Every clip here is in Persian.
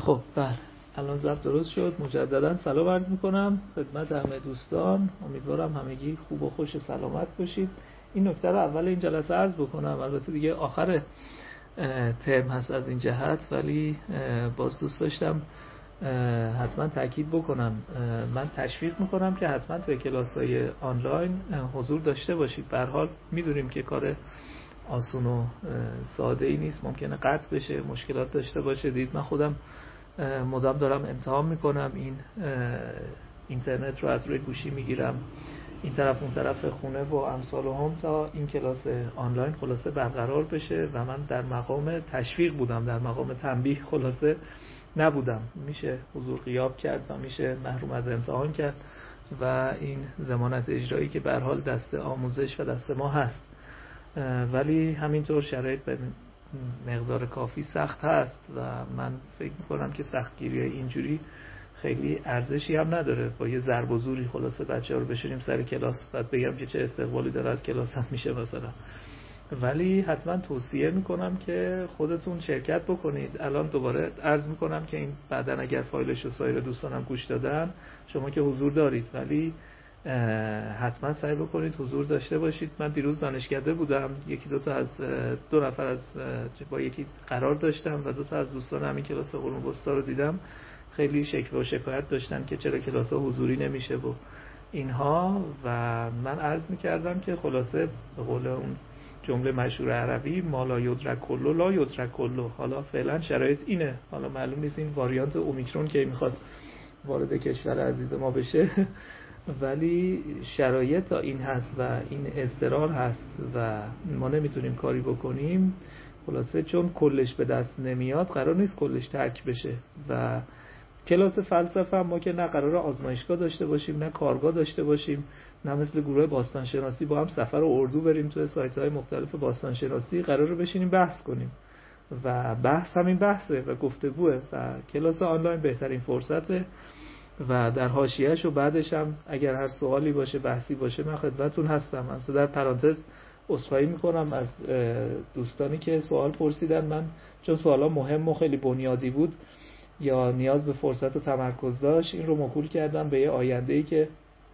خب بله، الان ضبط درست شد. مجددا سلام عرض میکنم خدمت همه دوستان. امیدوارم همگی خوب و خوش و سلامت باشید. این نکته رو اول این جلسه عرض بکنم، البته دیگه آخر ترم هست از این جهت، ولی باز دوست داشتم حتما تاکید بکنم. من تشویق میکنم که حتما توی کلاس‌های آنلاین حضور داشته باشید. به هر حال میدونیم که کار آسون و ساده ای نیست، ممکنه قطع بشه، مشکلات داشته باشه. دید من خودم مدام دارم امتحان میکنم، این اینترنت رو از روی گوشی میگیرم این طرف اون طرف خونه و امثال هم تا این کلاس آنلاین خلاصه برقرار بشه و من در مقام تشویق بودم، در مقام تنبیه خلاصه نبودم. میشه حضور غیاب کرد و میشه محروم از امتحان کرد و این ضمانت اجرایی که به هر حال دست آموزش و دست ما هست، ولی همینطور شرایط به مقدار کافی سخت هست و من فکر میکنم که سختگیری اینجوری خیلی ارزشی هم نداره. با یه ضرب و زوری خلاصه بچه‌ها رو بشونیم سر کلاس بعد بگم که چه استقبالی داره از کلاس هم میشه مثلا. ولی حتما توصیه میکنم که خودتون شرکت بکنید. الان دوباره عرض میکنم که این بعدن اگر فایلش رو سایر دوستانم گوش دادن، شما که حضور دارید ولی حتما سعی بکنید حضور داشته باشید. من دیروز دانشکده بودم، دو نفر از با یکی قرار داشتم و 2 تا از دوستان همین کلاس علوم وسطا رو دیدم، خیلی شکوه و شکایت داشتن که چرا کلاس ها حضوری نمیشه و اینها، و من عرض میکردم که خلاصه به قول اون جمله مشهور عربی ما لا یدرک کلو لا یدرک کلو. حالا فعلا شرایط اینه، حالا معلوم نیست این واریانت اومیکرون که میخواد وارد کشور عزیز ما بشه ولی شرایط تا این هست و این اضطرار هست و ما نمیتونیم کاری بکنیم. خلاصه چون کلش به دست نمیاد قرار نیست کلش ترک بشه. و کلاس فلسفه ما که نه قرار آزمایشگاه داشته باشیم نه کارگاه داشته باشیم، نه مثل گروه باستانشناسی با هم سفر و اردو بریم توی سایت‌های مختلف باستانشناسی، قراره بشینیم بحث کنیم و بحث همین بحثه و گفتگوه و کلاس آنلاین بهترین فرصته. و در حاشیه‌اش و بعدش هم اگر هر سوالی باشه بحثی باشه من خدمتتون هستم. من در پرانتز عذرخواهی میکنم از دوستانی که سوال پرسیدن. من چون سوالا مهم و خیلی بنیادی بود یا نیاز به فرصت و تمرکز داشت، این رو موکول کردم به یه آینده‌ای که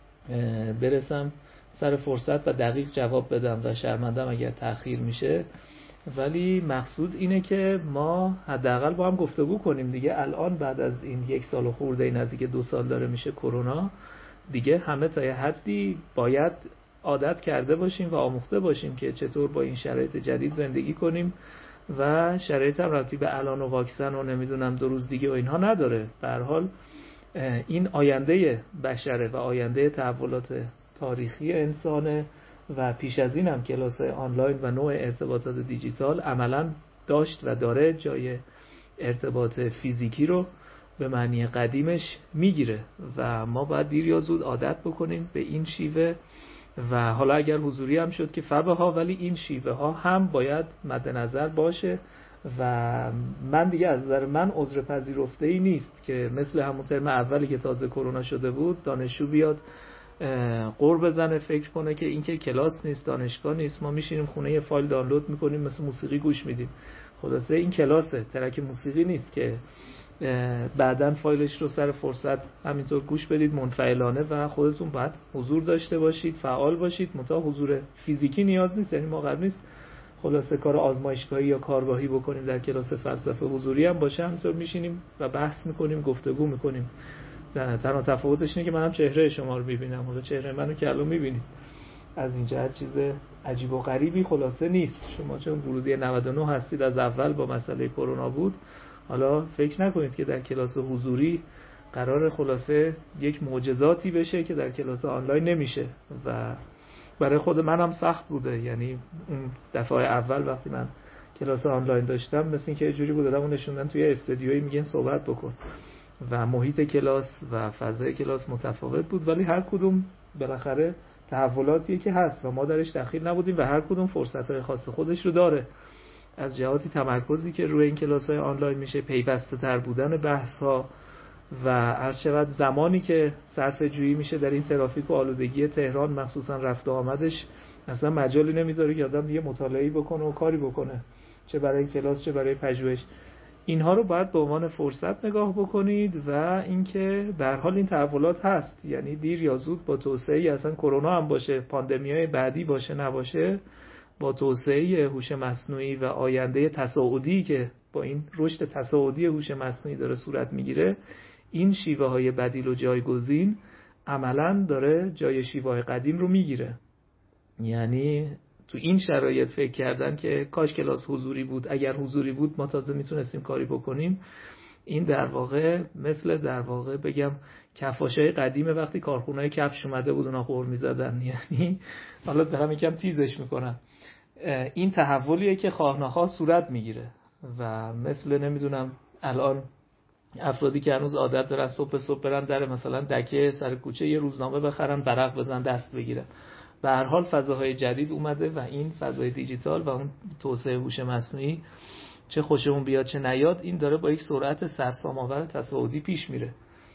برسم سر فرصت و دقیق جواب بدم و شرمندم اگر تأخیر میشه. ولی مقصود اینه که ما حداقل با هم گفتگو کنیم دیگه. الان بعد از این 1 سال و خورده، نزدیک 2 سال داره میشه کرونا، دیگه همه تا یه حدی باید عادت کرده باشیم و آموخته باشیم که چطور با این شرایط جدید زندگی کنیم و شرایط هم ربطی به الان و واکسن و نمیدونم 2 روز دیگه و اینها نداره. به هر حال این آینده بشره و آینده تحولات تاریخی انسانه و پیش از این هم کلاس آنلاین و نوع ارتباطات دیجیتال عملا داشت و داره جای ارتباط فیزیکی رو به معنی قدیمش میگیره و ما باید دیر یا زود عادت بکنیم به این شیوه. و حالا اگر حضوری هم شد که فبه ها، ولی این شیوه ها هم باید مد نظر باشه. و من دیگه از نظر من عذر پذیرفته ای نیست که مثل همون ترم اولی که تازه کرونا شده بود دانشجو بیاد قور بزنه فکر کنه که این که کلاس نیست، دانشگاه نیست، ما میشینیم خونه یه فایل دانلود میکنیم مثل موسیقی گوش میدیم. خلاصه این کلاسه، ترک موسیقی نیست که بعدن فایلش رو سر فرصت همینطور گوش بدید منفعلانه. و خودتون باید حضور داشته باشید، فعال باشید. متا حضور فیزیکی نیاز نیست، یعنی ما قرار نیست خلاصه کار آزمایشگاهی یا کارگاهی بکنیم در کلاس فلسفه. حضوری هم باشه همینطور میشینیم و بحث میکنیم، گفتگو میکنیم. تنها تفاوتش اینه که منم چهره شما رو میبینم، حالا چهره منو که الان میبینید. از این جهت چیز عجیب و غریبی خلاصه نیست. شما چون ورودی 99 هستید، از اول با مسئله کرونا بود، حالا فکر نکنید که در کلاس حضوری قرار خلاصه یک معجزاتی بشه که در کلاس آنلاین نمیشه. و برای خود منم سخت بوده، یعنی اون دفعه اول وقتی من کلاس آنلاین داشتم مثل این که یه جوری بود آدمو نشوندن توی استودیویی میگن صحبت بکن و محیط کلاس و فضای کلاس متفاوت بود. ولی هر کدوم بالاخره تحولاتیه که هست و ما درش دخیل نبودیم و هر کدوم فرصت‌های خاص خودش رو داره. از جهاتی تمرکزی که روی این کلاس‌های آنلاین میشه، پیوسته‌تر بودن بحث‌ها و هر چقدر زمانی که صرف جویی میشه در این ترافیک و آلودگی تهران، مخصوصا رفت و آمدش، اصلا مجالی نمیذاره که آدم دیگه مطالعه‌ای بکنه و کاری بکنه، چه برای کلاس چه برای پژوهش. اینها رو باید به عنوان فرصت نگاه بکنید و اینکه به هر حال این تحولات هست، یعنی دیر یا زود با توسعه اصلا کرونا هم باشه، پاندمیای بعدی باشه نباشه، با توسعه هوش مصنوعی و آینده تصاعدی که با این رشد تصاعدی هوش مصنوعی داره صورت میگیره، این شیوه های بدیل و جایگزین عملاً داره جای شیوه های قدیم رو میگیره. یعنی تو این شرایط فکر کردن که کاش کلاس حضوری بود، اگر حضوری بود ما تازه میتونستیم کاری بکنیم، این در واقع مثل در واقع بگم کفاشای قدیمه وقتی کارخونه‌های کفش اومده بود اونا قور می‌زدن. یعنی حالا دارم یکم تیزش میکنم، این تحولیه که خواه نخواه صورت میگیره و مثل نمیدونم الان افرادی که هنوز عادت دارن صبح برن در مثلا دکه سر کوچه یه روزنامه بخرن، برق بزنن، دست بگیرن. به هر حال فضاهای جدید اومده و این فضای دیجیتال و اون توسعه هوش مصنوعی چه خوشمون بیاد چه نیاد این داره با یک سرعت سرسام‌آور تصاعدی پیش میره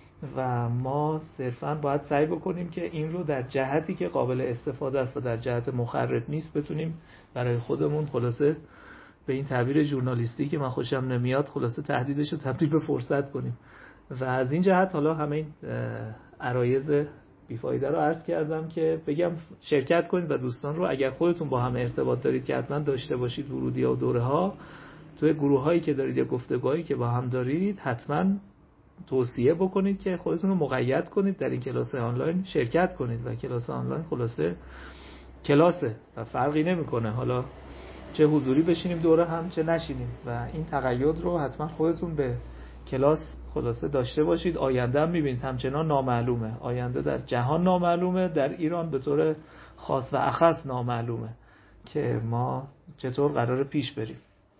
و ما صرفاً باید سعی بکنیم که این رو در جهتی که قابل استفاده است و در جهت مخرب نیست بتونیم برای خودمون خلاصه به این تعبیر ژورنالیستی که من خوشم نمیاد خلاصه تهدیدش رو تبدیل به فرصت کنیم. و از این جهت حالا همه این عرایض بیفایده رو عرض کردم که بگم شرکت کنید و دوستان رو اگر خودتون با هم ارتباط دارید که حتما داشته باشید، ورودی و دوره ها توی گروه هایی که دارید یا گفتگوهایی که با هم دارید حتما توصیه بکنید که خودتون رو مقید کنید در این کلاس آنلاین شرکت کنید و کلاس آنلاین خلاصه کلاسه و فرقی نمیکنه حالا چه حضوری بشینیم دوره هم چه نشینیم و این تقید رو حتما خودتون به کلاس خلاصه داشته باشید. آینده هم میبینید همچنان نامعلومه، آینده در جهان نامعلومه، در ایران به طور خاص و اخص نامعلومه که ما چطور قراره پیش بریم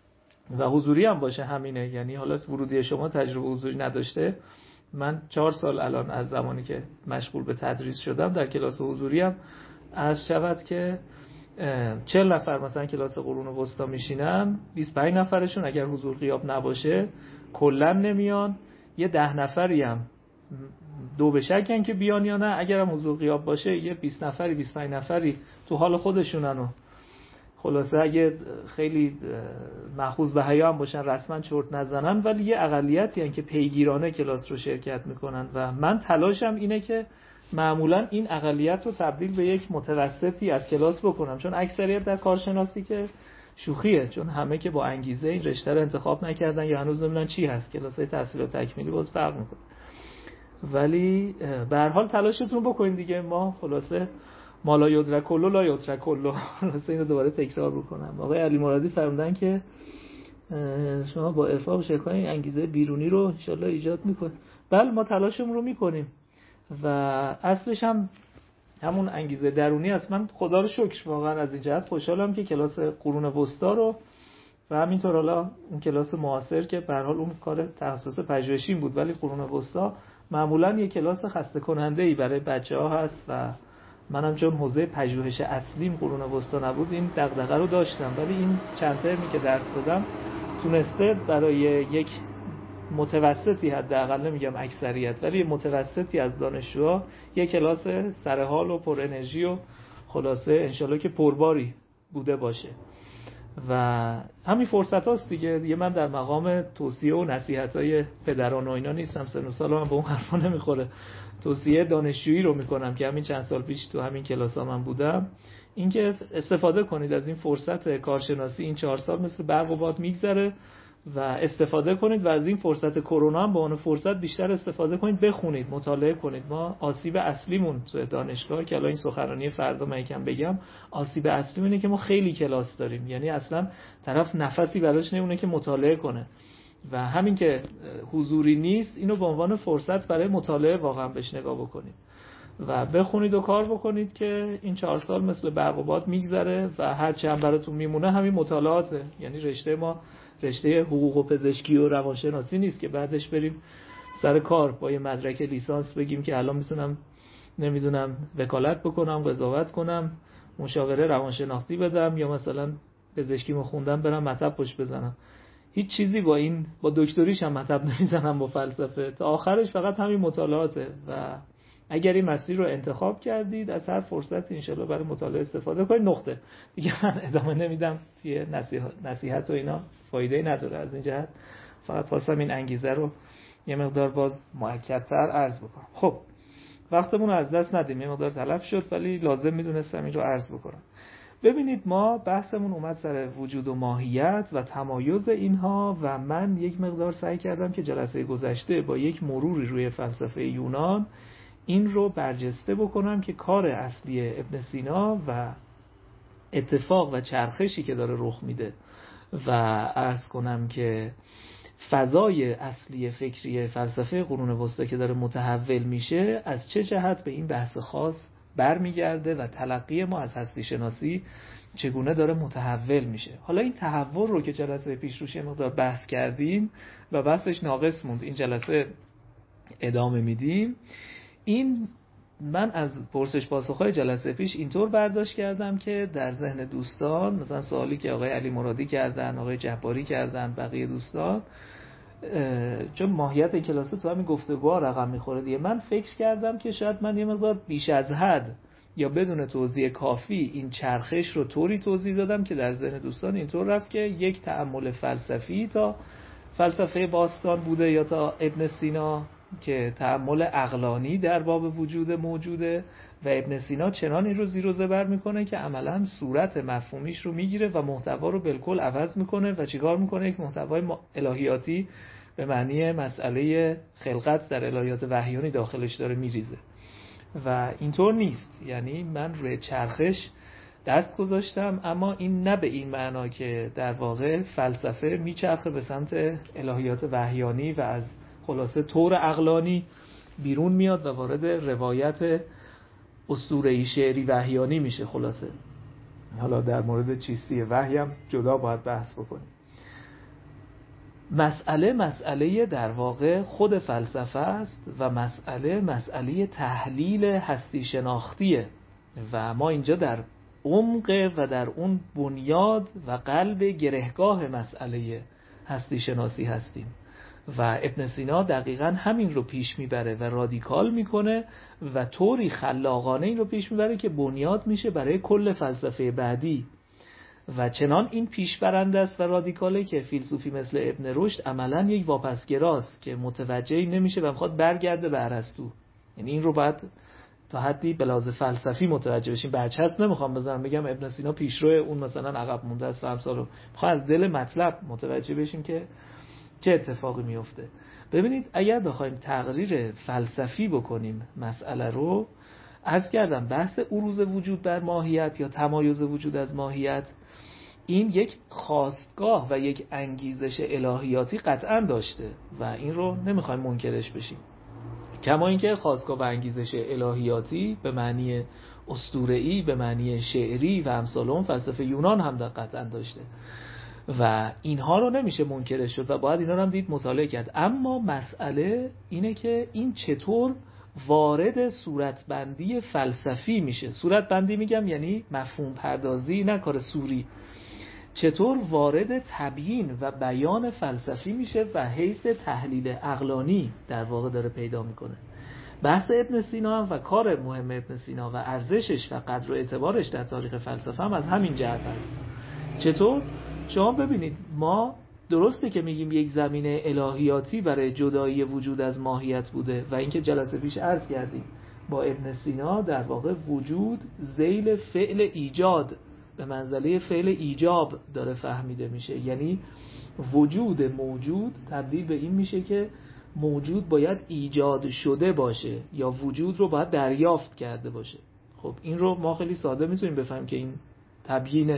و حضوری هم باشه همینه. یعنی حالا ورودی شما تجربه حضوری نداشته، من 4 سال الان از زمانی که مشغول به تدریس شدم در کلاس حضوری هم عرض شود که 40 نفر مثلا کلاس قرون وسطا میشینن، 25 نفرشون اگر حضور غیاب نباشه کلا نمیان، یه 10 نفری هم دو به شکن که بیان یا نه، اگر هم حضور غیاب باشه یه 20 نفری 25 نفری تو حال خودشونن و خلاصه اگه خیلی مأخوذ به حیا هم باشن رسما چرت نزنن، ولی یه اقلیتی هستن که پیگیرانه کلاس رو شرکت میکنن و من تلاشم اینه که معمولا این اقلیت رو تبدیل به یک متوسطی از کلاس بکنم، چون اکثریت در کارشناسی که شوخیه، چون همه که با انگیزه این رشته رو انتخاب نکردن یا هنوز نمیدونن چی هست، کلاسای تحصیلات تکمیلی باز فرق میکنه. ولی به هر حال تلاشتون بکنید دیگه، ما خلاصه مالا یدرک کلو لا یترک کلو، خلاصه اینو دوباره تکرار بکنم. آقای علی مرادی فرمودن که شما با ارفاق شکای انگیزه بیرونی رو ان شاءالله ایجاد میکنید. بله ما تلاشمون رو میکنیم و اصلش هم همون انگیزه درونی است. من خدا رو شکر واقعا از این جهت خوشحالم که کلاس قرون وسطا رو و همینطور حالا اون کلاس معاصر که به هر حال اون کار تخصص پژوهشی بود، ولی قرون وسطا معمولا یه کلاس خسته کننده ای برای بچه‌ها هست و منم چون حوزه پژوهش اصلیم قرون وسطا نبود این دغدغه رو داشتم، ولی این چند ترمی که درس دادم تونسته برای یک متوسطی، حداقل نمیگم اکثریت، ولی متوسطی از دانشجوها یک کلاس سرحال و پر انرژی و خلاصه انشالله که پرباری بوده باشه و همین فرصت هاست دیگه. من در مقام توصیه و نصیحت های پدران و اینا نیستم، سن و سالم هم به اون حرفا نمیخوره، توصیه دانشجویی رو میکنم که همین چند سال پیش تو همین کلاس ها من بودم، اینکه استفاده کنید از این فرصت کارشناسی. این 4 سال مثل برق و باد میگذره و استفاده کنید و از این فرصت کرونا هم به عنوان فرصت بیشتر استفاده کنید، بخونید، مطالعه کنید. ما آسیب اصلیمون تو دانشگاه که الان این سخنرانی فردا من یکم بگم، آسیب اصلیمون اینه که ما خیلی کلاس داریم، یعنی اصلا طرف نفسی براش نمونه که مطالعه کنه و همین که حضوری نیست اینو به عنوان فرصت برای مطالعه واقعا بهش نگاه بکنید و بخونید و کار بکنید که این 4 سال مثل برق و باد میگذره و هر چی هم براتون میمونه همین مطالعاته. یعنی رشته ما رشته حقوق و پزشکی و روانشناسی نیست که بعدش بریم سر کار با یه مدرک لیسانس بگیم که الان میتونم نمیدونم وکالت بکنم، قضاوت کنم، مشاوره روانشناختی بدم یا مثلا پزشکیمو خوندم برم مطب پشت بزنم. هیچ چیزی با دکتریش هم مطب نمیزنم با فلسفه، تا آخرش فقط همین مطالعاته و اگر این مسیر رو انتخاب کردید از هر فرصتی انشالله برای مطالعه استفاده کنید. نقطه دیگه. من ادامه نمیدم، یه نصیحت و اینا فایده نداره، از این جهت فقط خواستم این انگیزه رو یه مقدار باز مؤکدتر عرض بکنم. خب وقتمون رو از دست ندیم، یه مقدار تلف شد ولی لازم میدونستم این رو عرض بکنم. ببینید ما بحثمون اومد سر وجود و ماهیت و تمایز اینها و من یک مقدار سعی کردم که جلسه گذشته با یک مروری روی فلسفه یونان این رو برجسته بکنم که کار اصلی ابن سینا و اتفاق و چرخشی که داره رخ میده و عرض کنم که فضای اصلی فکری فلسفه قرون وسطی که داره متحول میشه از چه جهت به این بحث خاص برمیگرده و تلقی ما از هستی شناسی چگونه داره متحول میشه. حالا این تحول رو که جلسه پیش روش مقدار بحث کردیم و بحثش ناقص موند، این جلسه ادامه میدیم. این من از پرسش پاسخ‌های جلسه پیش اینطور برداشت کردم که در ذهن دوستان مثلا سوالی که آقای علی مرادی کردن، آقای جباری کردن، بقیه دوستان، چون ماهیت کلاسه تو همین گفتگوها رقم میخوره دیگه، من فکر کردم که شاید من یه مقدار بیش از حد یا بدون توضیح کافی این چرخش رو طوری توضیح دادم که در ذهن دوستان اینطور رفت که یک تأمل فلسفی تا فلسفه باستان بوده یا تا ابن سینا که تأمل عقلانی در باب وجود موجوده و ابن سینا چنان این رو زیر و زبر میکنه که عملا صورت مفهومیش رو میگیره و محتوا رو بالکل عوض میکنه و چیکار میکنه؟ یک محتوای الهیاتی به معنی مسئله خلقت در الهیات وحیانی داخلش داره میریزه و اینطور نیست. یعنی من روی چرخش دست گذاشتم، اما این نه به این معنا که در واقع فلسفه میچرخه به سمت الهیات وحیانی و از خلاصه طور عقلانی بیرون میاد و وارد روایت اسطوره‌ای شعری وحیانی میشه. خلاصه حالا در مورد چیستی وحی هم جدا باید بحث بکنیم. مسئله در واقع خود فلسفه است و مسئله تحلیل هستی شناختیه و ما اینجا در عمق و در اون بنیاد و قلب گرهگاه مسئله هستی شناسی هستیم و ابن سینا دقیقاً همین رو پیش میبره و رادیکال میکنه و طوری خلاقانه این رو پیش میبره که بنیاد میشه برای کل فلسفه بعدی و چنان این پیش برنده است و رادیکاله که فیلسوفی مثل ابن رشد عملاً یک واپسگراست که متوجه نمیشه و میخواد برگرده به ارسطو. یعنی این رو باید تا حدی به لحاظ فلسفی متوجه بشیم. برچسب نمیخوام بزنم بگم ابن سینا پیشرو اون مثلا عقب مونده است و امثال، میخوام از دل مطلب متوجه بشیم که چه اتفاقی میفته. ببینید اگر بخوایم تقریر فلسفی بکنیم مسئله رو، عرض کردم بحث عروض وجود بر ماهیت یا تمایز وجود از ماهیت این یک خواستگاه و یک انگیزش الهیاتی قطعا داشته و این رو نمیخوایم منکرش بشیم، کما اینکه خواستگاه و انگیزش الهیاتی به معنی اسطوره‌ای، به معنی شعری و امثال اون فلسفه یونان هم قطعا داشته و اینها رو نمیشه منکرش شد و باید اینا رو هم دید مطالعه کرد. اما مسئله اینه که این چطور وارد صورتبندی فلسفی میشه. صورتبندی میگم یعنی مفهوم پردازی، نه کار سوری. چطور وارد تبیین و بیان فلسفی میشه و حیث تحلیل عقلانی در واقع داره پیدا میکنه. بحث ابن سینا هم و کار مهم ابن سینا و ارزشش و قدر و اعتبارش در تاریخ فلسفه هم از همین جهت هست. چطور؟ شما ببینید ما درسته که میگیم یک زمینه الهیاتی برای جدایی وجود از ماهیت بوده و اینکه جلسه پیش عرض کردیم با ابن سینا در واقع وجود ذیل فعل ایجاد به منزله فعل ایجاب داره فهمیده میشه. یعنی وجود موجود تبدیل به این میشه که موجود باید ایجاد شده باشه یا وجود رو باید دریافت کرده باشه. خب این رو ما خیلی ساده میتونیم بفهمیم که این تبیین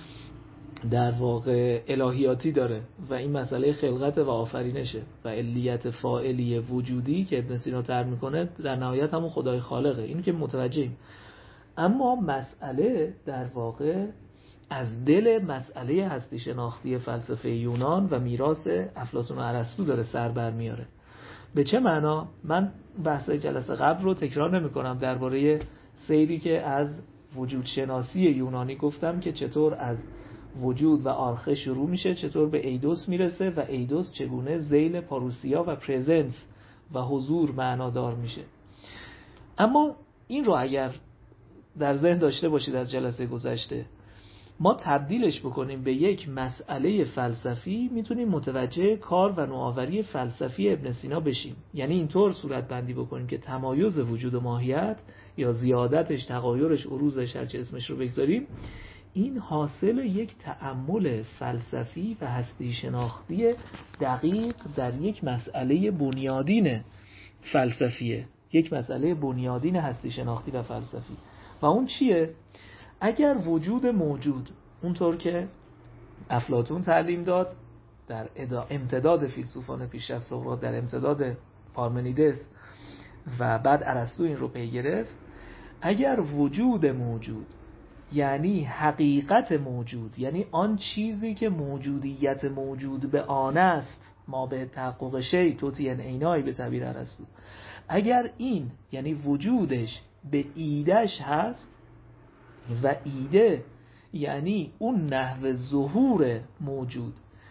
در واقع الهیاتی داره و این مسئله خلقت و آفرینشه و علیت فاعلی وجودی که ابن سینا طرح میکنه در نهایت همون خدای خالقه. این که متوجهیم. اما مسئله در واقع از دل مسئله هستی شناختی فلسفه یونان و میراث افلاطون و ارسطو داره سر بر میاره. به چه معنا؟ من بحث جلسه قبل رو تکرار نمی کنم درباره سیری که از وجود شناسی یونانی گفتم که چطور از وجود و آرخه شروع میشه، چطور به ایدوس میرسه و ایدوس چگونه ذیل پاروسیا و پرزنس و حضور معنادار میشه. اما این رو اگر در ذهن داشته باشید از جلسه گذشته، ما تبدیلش بکنیم به یک مسئله فلسفی، میتونیم متوجه کار و نوآوری فلسفی ابن سینا بشیم. یعنی اینطور صورت بندی بکنیم که تمایز وجود و ماهیت یا زیادتش، تغایرش، عروضش، هرچه اسمش رو بگذاریم، این حاصل یک تأمل فلسفی و هستی شناختی دقیق در یک مسئله بنیادین فلسفیه، یک مسئله بنیادین هستی شناختی و فلسفی. و اون چیه؟ اگر وجود موجود اونطور که افلاطون تعلیم داد در امتداد فیلسوفان پیش از سقراط، در امتداد پارمنیدس و بعد ارسطو این رو پی گرفت، اگر وجود موجود یعنی حقیقت موجود، یعنی آن چیزی که موجودیت موجود به آن است، ما به تحقق شی توتین عینایی به تعبیر ارسطو، اگر این یعنی وجودش به ایدهش هست و ایده یعنی اون نحو ظهور موجود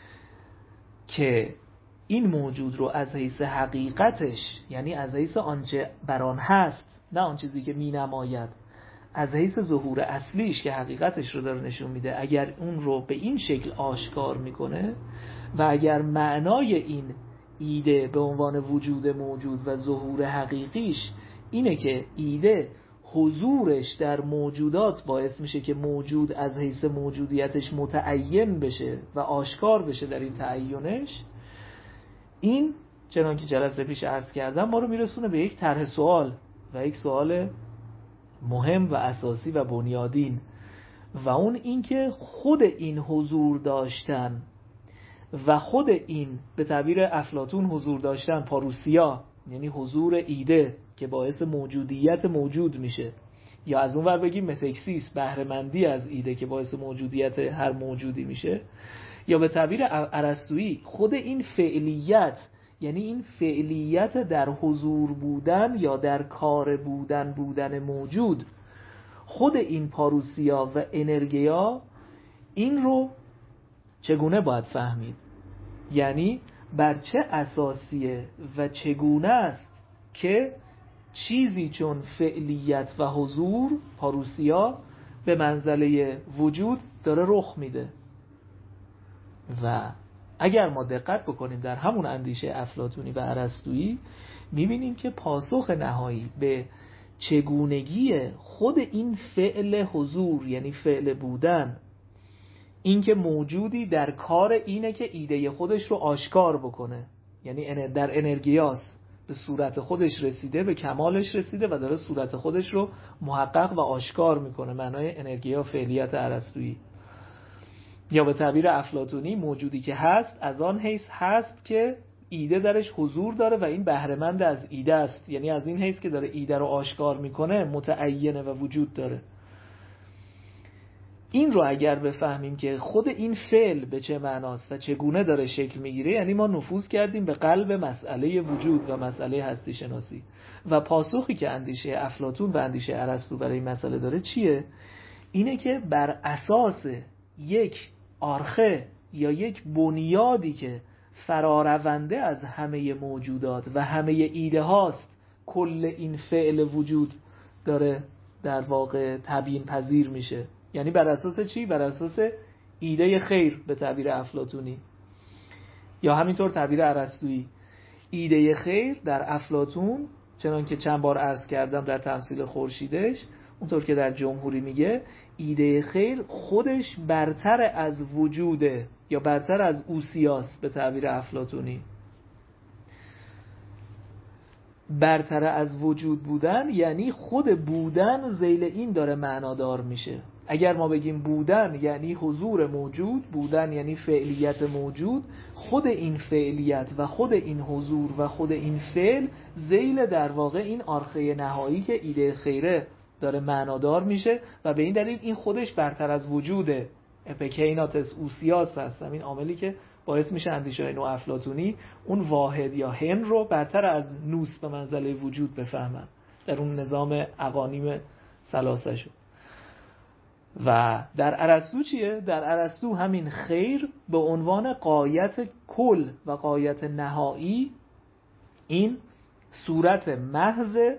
که این موجود رو از حیث حقیقتش، یعنی از حیث آنچه بر آن هست، نه آن چیزی که می نماید، از حیث ظهور اصلیش که حقیقتش رو داره نشون میده، اگر اون رو به این شکل آشکار میکنه و اگر معنای این ایده به عنوان وجود موجود و ظهور حقیقیش اینه که ایده حضورش در موجودات باعث میشه که موجود از حیث موجودیتش متعین بشه و آشکار بشه در این تعینش، این چنان که جلسه پیش عرض کردم ما رو میرسونه به یک طرح سوال و یک سوال مهم و اساسی و بنیادین، و اون این که خود این حضور داشتن و خود این به تعبیر افلاطون حضور داشتن پاروسیا، یعنی حضور ایده که باعث موجودیت موجود میشه، یا از اون ور بگیم متکسیس، بهره‌مندی از ایده که باعث موجودیت هر موجودی میشه، یا به تعبیر ارسطویی خود این فعلیت، یعنی این فعلیت در حضور بودن یا در کار بودن موجود، خود این پاروسیا و انرگیا، این رو چگونه باید فهمید؟ یعنی بر چه اساسیه و چگونه است که چیزی چون فعلیت و حضور، پاروسیا، به منزله وجود داره رخ میده. و اگر ما دقت بکنیم در همون اندیشه افلاطونی و ارسطویی، میبینیم که پاسخ نهایی به چگونگی خود این فعل حضور، یعنی فعل بودن، این که موجودی در کار اینه که ایده خودش رو آشکار بکنه، یعنی در انرگیاس به صورت خودش رسیده، به کمالش رسیده و داره صورت خودش رو محقق و آشکار میکنه، معنای انرگیا فعلیت ارسطویی. یا به تعبیر افلاطونی موجودی که هست از آن حیث هست که ایده درش حضور داره و این بهره‌مند از ایده است، یعنی از این حیث که داره ایده رو آشکار میکنه متعینه و وجود داره. این رو اگر بفهمیم که خود این فعل به چه معناست و چگونه داره شکل میگیره، یعنی ما نفوذ کردیم به قلب مسئله وجود و مسئله هستی شناسی. و پاسخی که اندیشه افلاطون و اندیشه ارسطو برای این مسئله داره چیه؟ اینه که بر اساس یک آرخه یا یک بنیادی که فرارونده از همه موجودات و همه ایده هاست، کل این فعل وجود داره در واقع تبیین پذیر میشه. یعنی بر اساس چی؟ بر اساس ایده خیر به تعبیر افلاطونی، یا همینطور تعبیر ارسطویی. ایده خیر در افلاطون، چنان که چند بار عرض کردم در تمثیل خورشیدش، اونطور که در جمهوری میگه، ایده خیر خودش برتر از وجوده یا برتر از اوسیاس به تعبیر افلاطونی. برتر از وجود بودن یعنی خود بودن ذیل این داره معنادار میشه. اگر ما بگیم بودن یعنی حضور موجود، بودن یعنی فعلیت موجود، خود این فعلیت و خود این حضور و خود این فعل ذیل در واقع این آرخه نهایی که ایده خیره داره معنادار میشه و به این دلیل این خودش برتر از وجوده. اپیکیناتس اوسیاس هست، همین عاملی که باعث میشه اندیشه نو افلاطونی اون واحد یا هن رو برتر از نوس به منزله وجود بفهمن در اون نظام اقانیم ثلاثه شو. و در ارسطو چیه؟ در ارسطو همین خیر به عنوان غایت کل و غایت نهایی، این صورت محض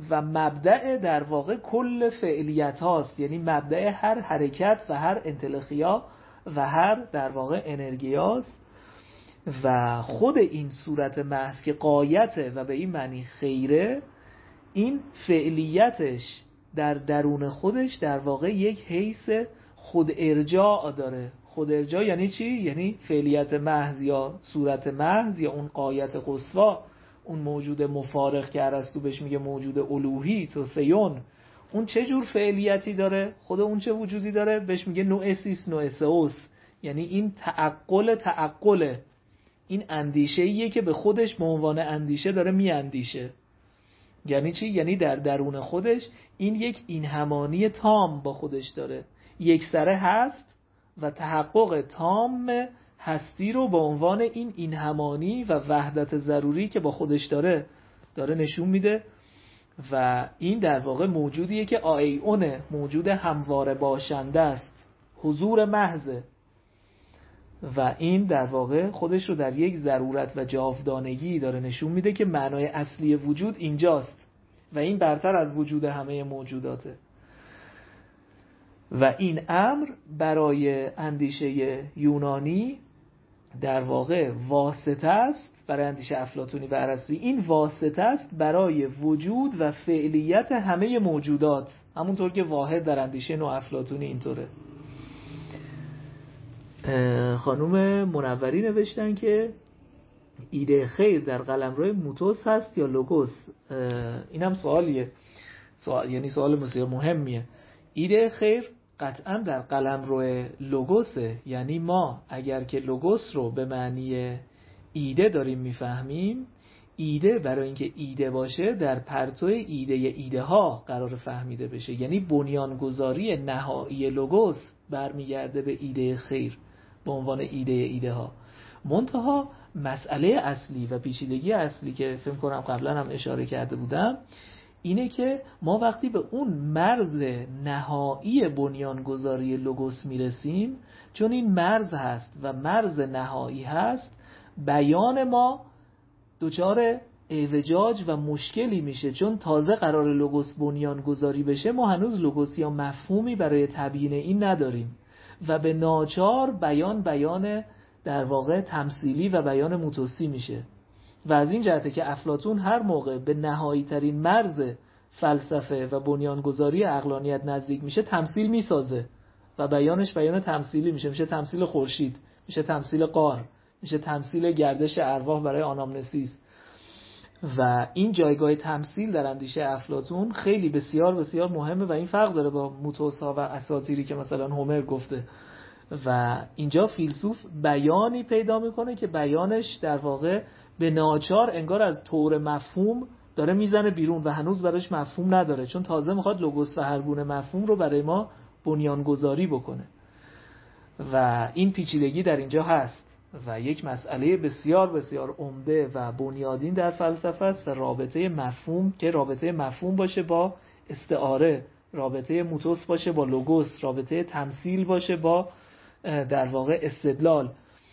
و مبدأ در واقع کل فعلیت هاست، یعنی مبدأ هر حرکت و هر انطلاقیا و هر در واقع انرژیاست. و خود این صورت محض که غایته و به این معنی خیره، این فعلیتش در درون خودش در واقع یک حیث خود ارجاع داره. خود ارجاع یعنی چی؟ یعنی فعلیت محض یا صورت محض یا اون غایت قصوا، اون موجود مفارق که ارسطو بهش میگه موجود الوهی تو ثیون، اون چه جور فعلیتی داره؟ خود اون چه وجودی داره؟ بهش میگه نوئسیس نوئسئوس، یعنی این تعقل این اندیشه‌ایه که به خودش به عنوان اندیشه داره میاندیشه. یعنی چی؟ یعنی در درون خودش این یک اینهمانی تام با خودش داره، یک سره هست و تحقق تام هستی رو به عنوان این اینهمانی و وحدت ضروری که با خودش داره نشون میده. و این در واقع موجودیه که آیونه، موجود همواره باشنده است، حضور محضه، و این در واقع خودش رو در یک ضرورت و جاودانگی داره نشون میده که معنای اصلی وجود اینجاست و این برتر از وجود همه موجوداته. و این امر برای اندیشه یونانی در واقع واسطه است، برای اندیشه افلاطونی و ارسطویی این واسطه است برای وجود و فعلیت همه موجودات، همونطور که واحد در اندیشه نو افلاطونی اینطوره. خانوم منوری نوشتن که ایده خیر در قلمرو موتوس هست یا لوگوس؟ این هم سوالیه، یعنی سوال بسیار مهمیه. ایده خیر قطعا در قلمرو لوگوسه، یعنی ما اگر که لوگوس رو به معنی ایده داریم میفهمیم، ایده برای اینکه ایده باشه در پرتو ایده ها قرار فهمیده بشه، یعنی بنیانگذاری نهایی لوگوس برمیگرده به ایده خیر به عنوان ایده ها. منتها مسئله اصلی و پیچیدگی اصلی که فکر کنم قبلا هم اشاره کرده بودم اینه که ما وقتی به اون مرز نهایی بنیانگذاری لوگوس میرسیم، چون این مرز هست و مرز نهایی هست، بیان ما دچار اعوجاج و مشکلی میشه، چون تازه قرار لوگوس بنیانگذاری بشه، ما هنوز لوگوس یا مفهومی برای تبیین این نداریم و به ناچار بیان در واقع تمثیلی و بیان موتوسی میشه. و از این جهته که افلاطون هر موقع به نهایی ترین مرز فلسفه و بنیانگذاری عقلانیت نزدیک میشه تمثیل میسازه و بیانش بیان تمثیلی میشه تمثیل خورشید، میشه تمثیل غار، میشه تمثیل گردش ارواح برای آنامنسیس. و این جایگاه تمثیل در اندیشه افلاطون خیلی بسیار بسیار مهمه و این فرق داره با موتوس‌ها و اساطیری که مثلا هومر گفته. و اینجا فیلسوف بیانی پیدا میکنه که بیانش در واقع به ناچار انگار از طور مفهوم داره میزنه بیرون و هنوز براش مفهوم نداره، چون تازه میخواد لوگوس و هر گونه مفهوم رو برای ما بنیانگذاری بکنه. و این پیچیدگی در اینجا هست و یک مسئله بسیار بسیار عمده و بنیادین در فلسفه است و رابطه مفهوم که رابطه مفهوم باشه با استعاره، رابطه موتوس باشه با لوگوس، رابطه تمثیل باشه با در واقع استدلال.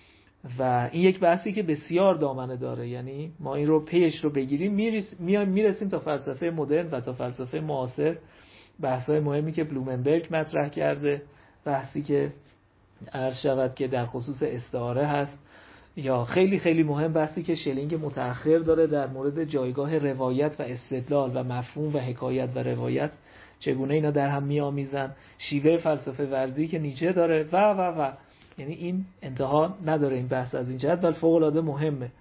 و این یک بحثی که بسیار دامنه داره، یعنی ما این رو پیش رو بگیریم میرسیم تا فلسفه مدرن و تا فلسفه معاصر. بحث‌های مهمی که بلومنبرگ مطرح کرده، بحثی که عرض شود که در خصوص استعاره هست، یا خیلی خیلی مهم بحثی که شلینگ متأخر داره در مورد جایگاه روایت و استدلال و مفهوم و حکایت و روایت، چگونه اینا در هم میآمیزن، شیوه فلسفه ورزی که نیچه داره و یعنی این انتها نداره این بحث از این جهت، ولی فوق العاده مهمه.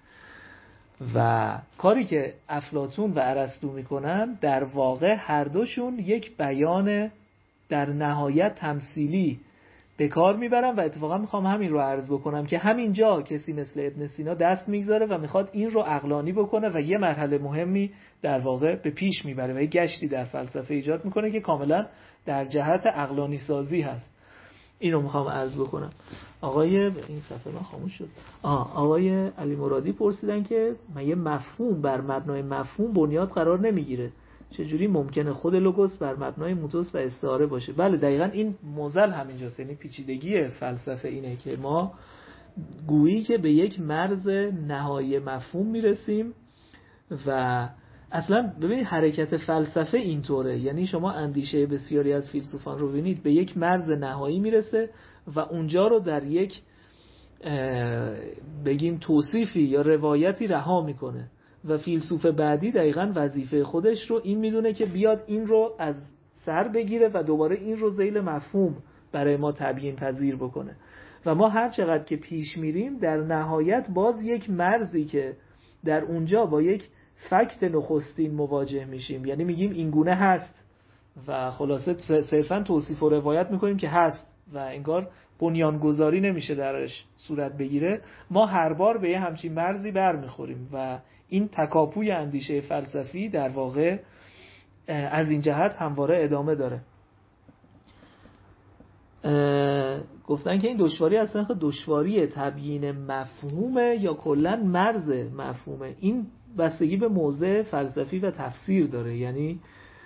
و کاری که افلاطون و ارسطو میکنن در واقع هر دوشون یک بیان در نهایت تمثیلی به کار میبرم و اتفاقا میخوام همین رو عرض بکنم که همینجا کسی مثل ابن سینا دست میگذاره و میخواد این رو عقلانی بکنه و یه مرحله مهمی در واقع به پیش میبره و یه گشتی در فلسفه ایجاد میکنه که کاملا در جهت عقلانی سازی هست. این رو میخوام عرض بکنم. این صفحه من خاموش شد. آقای علی مرادی پرسیدن که مگه مفهوم بر مبنای مفهوم بنیاد قرار نمیگیره؟ چجوری ممکنه خود لوگوس بر مبنای موتوس و استعاره باشه؟ بله دقیقاً این معضل همینجاست، یعنی پیچیدگی فلسفه اینه که ما گویی که به یک مرز نهایی مفهوم میرسیم و اصلا ببینید حرکت فلسفه اینطوره، یعنی شما اندیشه بسیاری از فیلسوفان رو ببینید به یک مرز نهایی میرسه و اونجا رو در یک بگیم توصیفی یا روایتی رها میکنه و فیلسوف بعدی دقیقاً وظیفه خودش رو این میدونه که بیاد این رو از سر بگیره و دوباره این رو ذیل مفهوم برای ما تبیین پذیر بکنه و ما هر چقدر که پیش میریم در نهایت باز یک مرزی که در اونجا با یک فکت نخستین مواجه میشیم، یعنی میگیم این گونه هست و خلاصه صرفاً توصیف و روایت میکنیم که هست و انگار بنیانگذاری نمیشه درش صورت بگیره. ما هر بار به یه همچین مرزی برمیخوریم و این تکاپوی اندیشه فلسفی در واقع از این جهت همواره ادامه داره. گفتن که این دشواری اصلا دشواری تبیین مفهومه یا کلا مرز مفهومه. این بستگی به موضع فلسفی و تفسیر داره. یعنی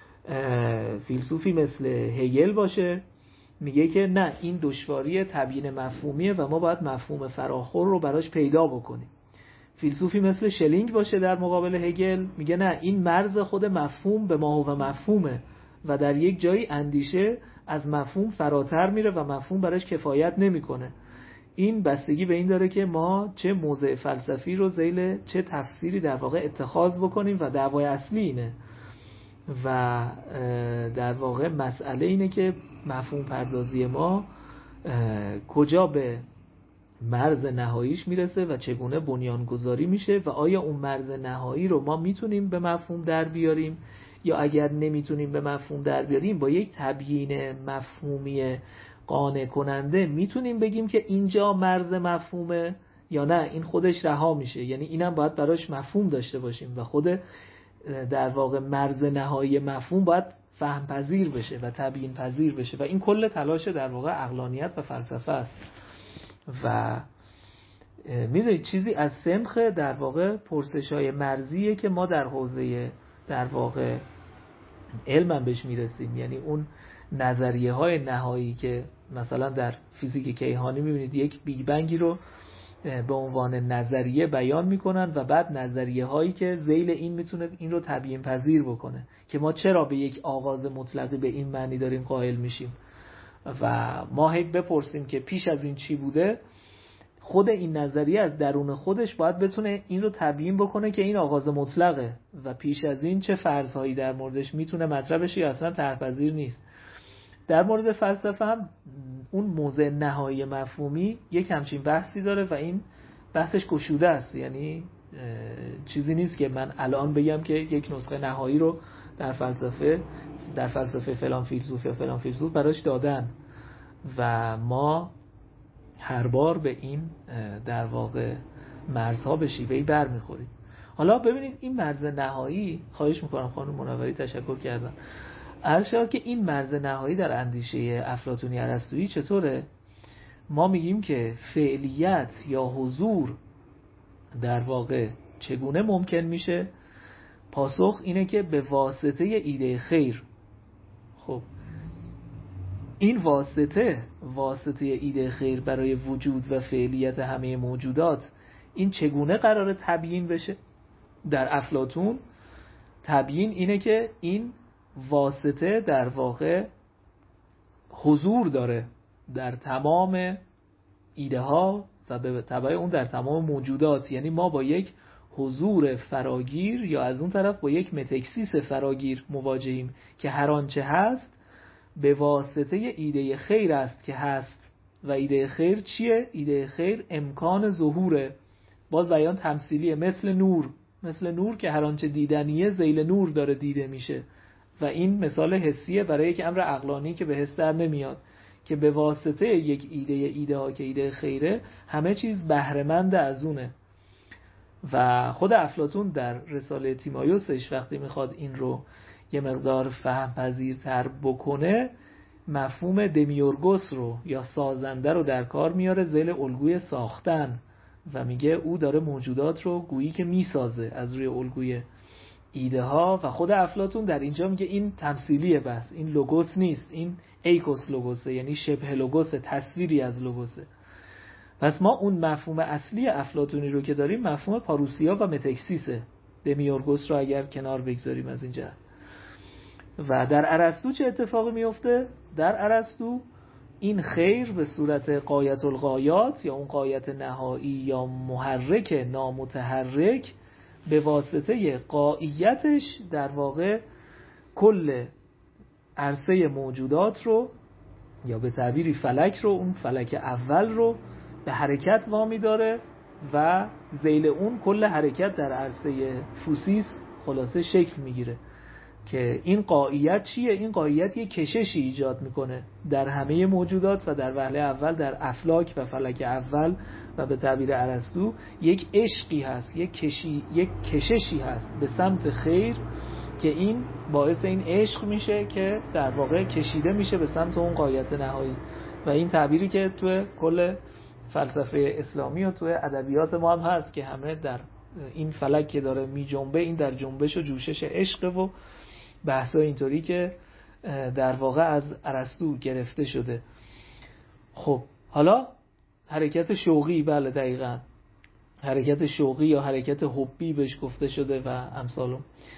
فیلسوفی مثل هگل باشه میگه که نه، این دشواری تبیین مفهومیه و ما باید مفهوم فراخور رو براش پیدا بکنیم. فیلسوفی مثل شلینگ باشه در مقابل هگل میگه نه، این مرز خود مفهوم به ما و مفهومه و در یک جایی اندیشه از مفهوم فراتر میره و مفهوم براش کفایت نمیکنه. این بستگی به این داره که ما چه موضع فلسفی رو ذیل چه تفسیری در واقع اتخاذ بکنیم و دعوای اصلی اینه و در واقع مسئله اینه که مفهوم پردازی ما کجا به مرز نهاییش میرسه و چگونه بنیانگذاری میشه و آیا اون مرز نهایی رو ما میتونیم به مفهوم در بیاریم یا اگر نمیتونیم به مفهوم در بیاریم با یک تبیین مفهومی قانع کننده میتونیم بگیم که اینجا مرز مفهومه یا نه این خودش رها میشه. یعنی اینم باید براش مفهوم داشته باشیم و خود در واقع مرز نهایی مفهوم باید فهم پذیر بشه و تبیین پذیر بشه و این کل تلاش در واقع عقلانیت و فلسفه است. و میدونید چیزی از سنخ در واقع پرسش‌های مرزیه که ما در حوزه در واقع علم هم بهش میرسیم. یعنی اون نظریه های نهایی که مثلا در فیزیک کیهانی میبینید یک بیگ بنگی رو به عنوان نظریه بیان میکنن و بعد نظریه هایی که ذیل این میتونه این رو تبیین پذیر بکنه که ما چرا به یک آغاز مطلقی به این معنی داریم قائل میشیم و ما هی بپرسیم که پیش از این چی بوده. خود این نظریه از درون خودش باید بتونه این رو تبیین بکنه که این آغاز مطلقه و پیش از این چه فرض‌هایی در موردش میتونه مطرح بشه یا اصلا طرح‌پذیر نیست. در مورد فلسفه هم اون موضع نهایی مفهومی یک همچین بحثی داره و این بحثش گشوده است. یعنی چیزی نیست که من الان بگم که یک نسخه نهایی رو در فلسفه فلان فیلسوف یا فلان فیلسوف براش دادن و ما هر بار به این در واقع مرزها به شیوهی برمیخوریم. حالا ببینید این مرز نهایی، خواهش میکنم خانم منوری تشکر کردم، عرض شد که این مرز نهایی در اندیشه افلاطونی ارسطویی چطوره؟ ما میگیم که فعلیت یا حضور در واقع چگونه ممکن میشه؟ پاسخ اینه که به واسطه ایده خیر. خب این واسطه ایده خیر برای وجود و فعلیت همه موجودات این چگونه قراره تبیین بشه؟ در افلاطون تبیین اینه که این واسطه در واقع حضور داره در تمام ایده ها و به تبع اون در تمام موجودات. یعنی ما با یک حضور فراگیر یا از اون طرف با یک متکسیس فراگیر مواجهیم که هر آنچه هست به واسطه ایده خیر است که هست. و ایده خیر چیه؟ ایده خیر امکان ظهوره. باز بیان تمثیلیه، مثل نور که هر آنچه دیدنیه ذیل نور داره دیده میشه و این مثال حسیه برای یک امر عقلانی که به حس در نمیاد که به واسطه یک ایده ها که ایده خیره همه چیز بهره‌مند از اونه. و خود افلاطون در رساله تیمایوسش وقتی میخواد این رو یه مقدار فهم پذیرتر بکنه مفهوم دمیورگوس رو یا سازنده رو در کار میاره ذیل الگوی ساختن و میگه او داره موجودات رو گویی که میسازه از روی الگوی ایده ها. و خود افلاطون در اینجا میگه این تمثیلیه، بس این لوگوس نیست، این ایکوس لوگوسه، یعنی شبه لوگوسه، تصویری از لوگوسه. پس ما اون مفهوم اصلی افلاطونی رو که داریم مفهوم پاروسیا و متکسیسه دمیورگوس رو اگر کنار بگذاریم از این جهت. و در ارسطو چه اتفاقی میفته؟ در ارسطو این خیر به صورت غایت الغایات یا اون غایت نهایی یا محرک نامتحرک به واسطه غایتش در واقع کل عرصه موجودات رو یا به تعبیری فلک رو، اون فلک اول رو به حرکت وامی داره و ذیل اون کل حرکت در عرصه فوسیس خلاصه شکل میگیره. که این غایت چیه؟ این غایت یک کششی ایجاد میکنه در همه موجودات و در وهله اول در افلاک و فلک اول و به تعبیر ارسطو یک عشقی هست، یک کششی هست به سمت خیر که این باعث این عشق میشه که در واقع کشیده میشه به سمت اون غایت نهایی. و این تعبیری که تو کل فلسفه اسلامی و تو ادبیات ما هم هست که همه در این فلک که داره می جنبه، این در جنبش و جوشش عشق و بحثا اینطوری که در واقع از ارسطو گرفته شده. خب حالا حرکت شوقی، بله دقیقاً حرکت شوقی یا حرکت حبی بهش گفته شده و امثالون.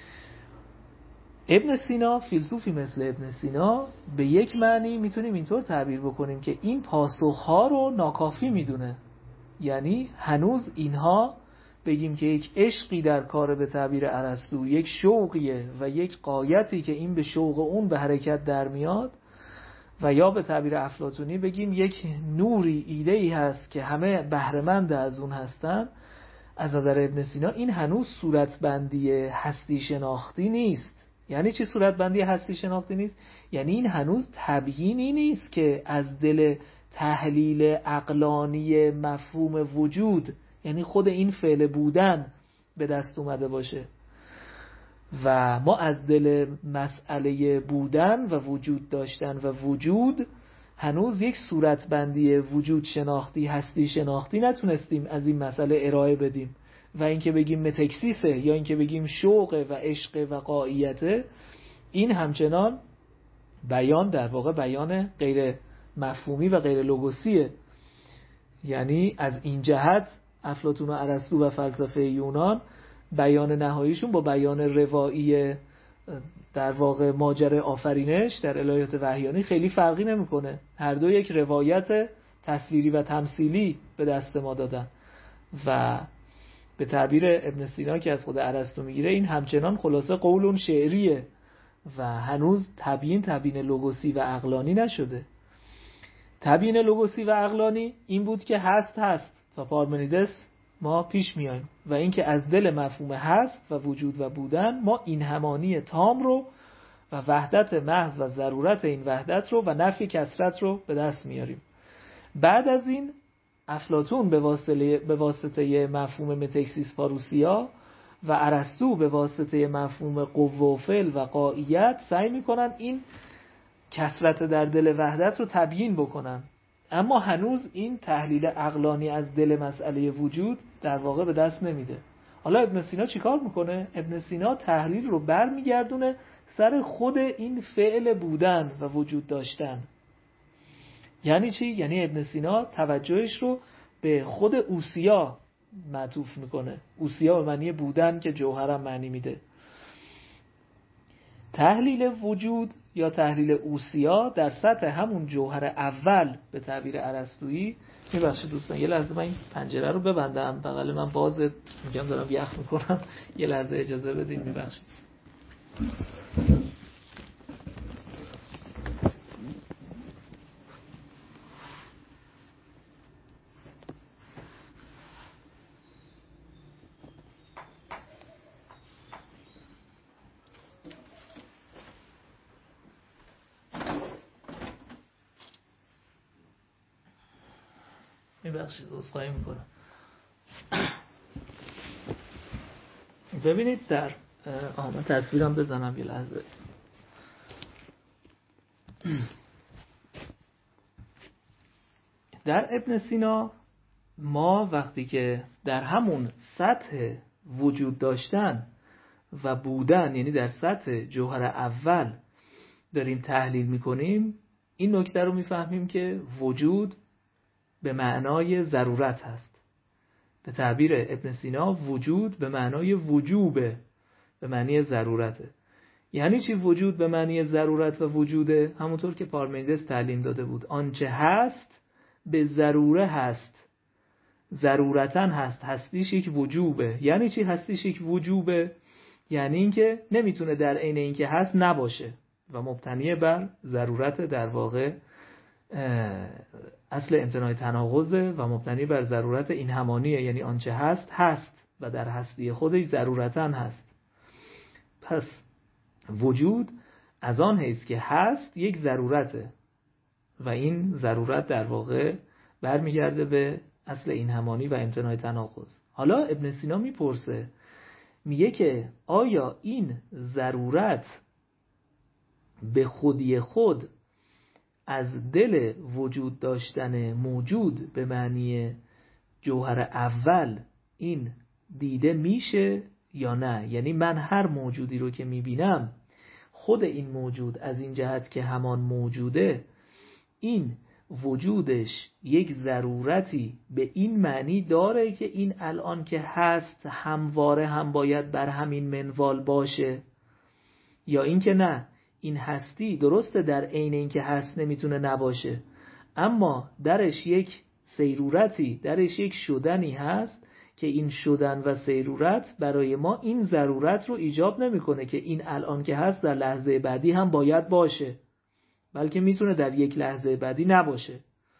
ابن سینا، فیلسوفی مثل ابن سینا، به یک معنی میتونیم اینطور تعبیر بکنیم که این پاسخها رو ناکافی میدونه. یعنی هنوز اینها بگیم که یک عشقی در کار به تعبیر ارسطو، یک شوقیه و یک غایتی که این به شوق اون به حرکت در میاد، و یا به تعبیر افلاطونی بگیم یک نوری، ایده‌ای هست که همه بهره‌مند از اون هستن. از نظر ابن سینا این هنوز صورتبندی هستی شناختی نیست. یعنی چی صورتبندی هستی شناختی نیست؟ یعنی این هنوز تبیینی نیست که از دل تحلیل عقلانی مفهوم وجود، یعنی خود این فعل بودن، به دست اومده باشه و ما از دل مسئله بودن و وجود داشتن و وجود هنوز یک صورتبندی وجود شناختی، هستی شناختی نتونستیم از این مسئله ارائه بدیم. و اینکه بگیم متکسیسه یا اینکه بگیم شوق و عشق و غایته، این همچنان بیان در واقع بیان غیر مفهومی و غیر لوگوسیه. یعنی از این جهت افلاطون و ارسطو و فلسفه یونان بیان نهاییشون با بیان روایی در واقع ماجرای آفرینش در الهیات وحیانی خیلی فرقی نمیکنه. هر دو یک روایت تصویری و تمثیلی به دست ما دادن و به تعبیر ابن سینا که از خود ارسطو میگیره، این همچنان خلاصه قولون شعریه و هنوز تبیین لوگوسی و عقلانی نشده. تبیین لوگوسی و عقلانی این بود که هست تا پارمنیدس ما پیش میایم و اینکه از دل مفهوم هست و وجود و بودن ما این همانی تام رو و وحدت محض و ضرورت این وحدت رو و نفی کثرت رو به دست میاریم. بعد از این افلاطون به واسطه مفهوم متکسیس پاروسیا و ارسطو به واسطه مفهوم قوه و فعل و غایت سعی میکنن این کثرت در دل وحدت رو تبیین بکنن. اما هنوز این تحلیل عقلانی از دل مسئله وجود در واقع به دست نمیده. حالا ابن سینا چیکار میکنه؟ ابن سینا تحلیل رو برمیگردونه سر خود این فعل بودن و وجود داشتن. یعنی چی؟ یعنی ابن سینا توجهش رو به خود اوسیا معطوف میکنه. اوسیا به معنی بودن که جوهرم معنی میده. تحلیل وجود یا تحلیل اوسیا در سطح همون جوهر اول به تعبیر ارسطویی. میبخشید دوستان یه لحظه من این پنجره رو ببندم، بغل من بازه، میگم دارم یخ میکنم، یه لحظه اجازه بدین. میبخشید. میبخشید عذرخواهی میکنم. ببینید در من تصویرم بزنم یه لحظه. در ابن سینا ما وقتی که در همون سطح وجود داشتن و بودن، یعنی در سطح جوهر اول داریم تحلیل میکنیم، این نکته رو میفهمیم که وجود به معنای ضرورت هست به تعبیر ابن سینا وجود به معنای وجوبه، به معنی ضرورته. یعنی چی وجود به معنی ضرورت و وجوده؟ همونطور که پارمنیدس تعلیم داده بود، آنچه هست به ضروره هست، ضرورتاً هست، هستیش یک وجوبه. یعنی چی هستیش یک وجوبه؟ یعنی اینکه نمیتونه در عین اینکه هست نباشه و مبتنی بر ضرورت، در واقع اصل امتناع تناقضه و مبتنی بر ضرورت این همانیه. یعنی آنچه هست هست و در هستی خودش ضرورتاً هست. پس وجود از آن حیث که هست یک ضرورته و این ضرورت در واقع برمیگرده به اصل این همانی و امتناع تناقض. حالا ابن سینا میپرسه، میگه که آیا این ضرورت به خودی خود از دل وجود داشتن موجود به معنی جوهر اول این دیده میشه یا نه؟ یعنی من هر موجودی رو که میبینم، خود این موجود از این جهت که همان موجوده، این وجودش یک ضرورتی به این معنی داره که این الان که هست همواره هم باید بر همین منوال باشه، یا اینکه نه، این هستی درسته در عین اینکه هست نمیتونه نباشه، اما درش یک سیرورتی، درش یک شدنی هست که این شدن و سیرورت برای ما این ضرورت رو ایجاب نمیکنه که این الان که هست در لحظه بعدی هم باید باشه، بلکه میتونه در یک لحظه بعدی نباشه.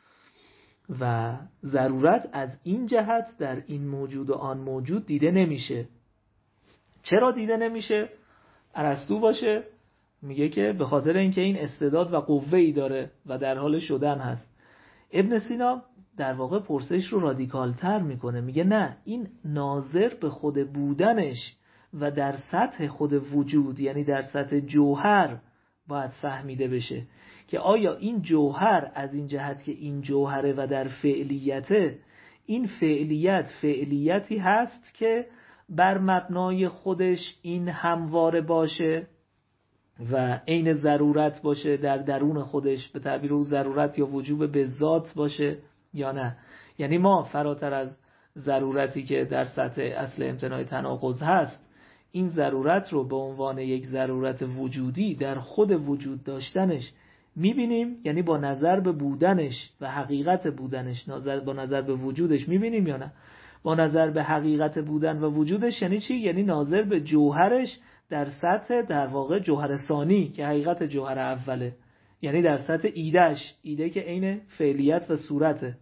و ضرورت از این جهت در این موجود و آن موجود دیده نمیشه. چرا دیده نمیشه؟ ارسطو باشه میگه که به خاطر اینکه این استعداد و قوه‌ای داره و در حال شدن هست. ابن سینا در واقع پرسش رو رادیکالتر میکنه، میگه نه، این ناظر به خود بودنش و در سطح خود وجود، یعنی در سطح جوهر باید فهمیده بشه که آیا این جوهر از این جهت که این جوهره و در فعلیته، این فعلیت فعلیتی هست که بر مبنای خودش این همواره باشه و عین ضرورت باشه در درون خودش، به تعبیر او ضرورت یا وجوب به ذات باشه یا نه؟ یعنی ما فراتر از ضرورتی که در سطح اصل امتناع تناقض هست، این ضرورت رو به عنوان یک ضرورت وجودی در خود وجود داشتنش میبینیم، یعنی با نظر به بودنش و حقیقت بودنش، با نظر به وجودش میبینیم یا نه؟ با نظر به حقیقت بودن و وجودش یعنی چی؟ یعنی ناظر به جوهرش در سطح در واقع جوهر ثانی که حقیقت جوهر اوله، یعنی در سطح ایدهش، ایده که عین فعلیت و صورته.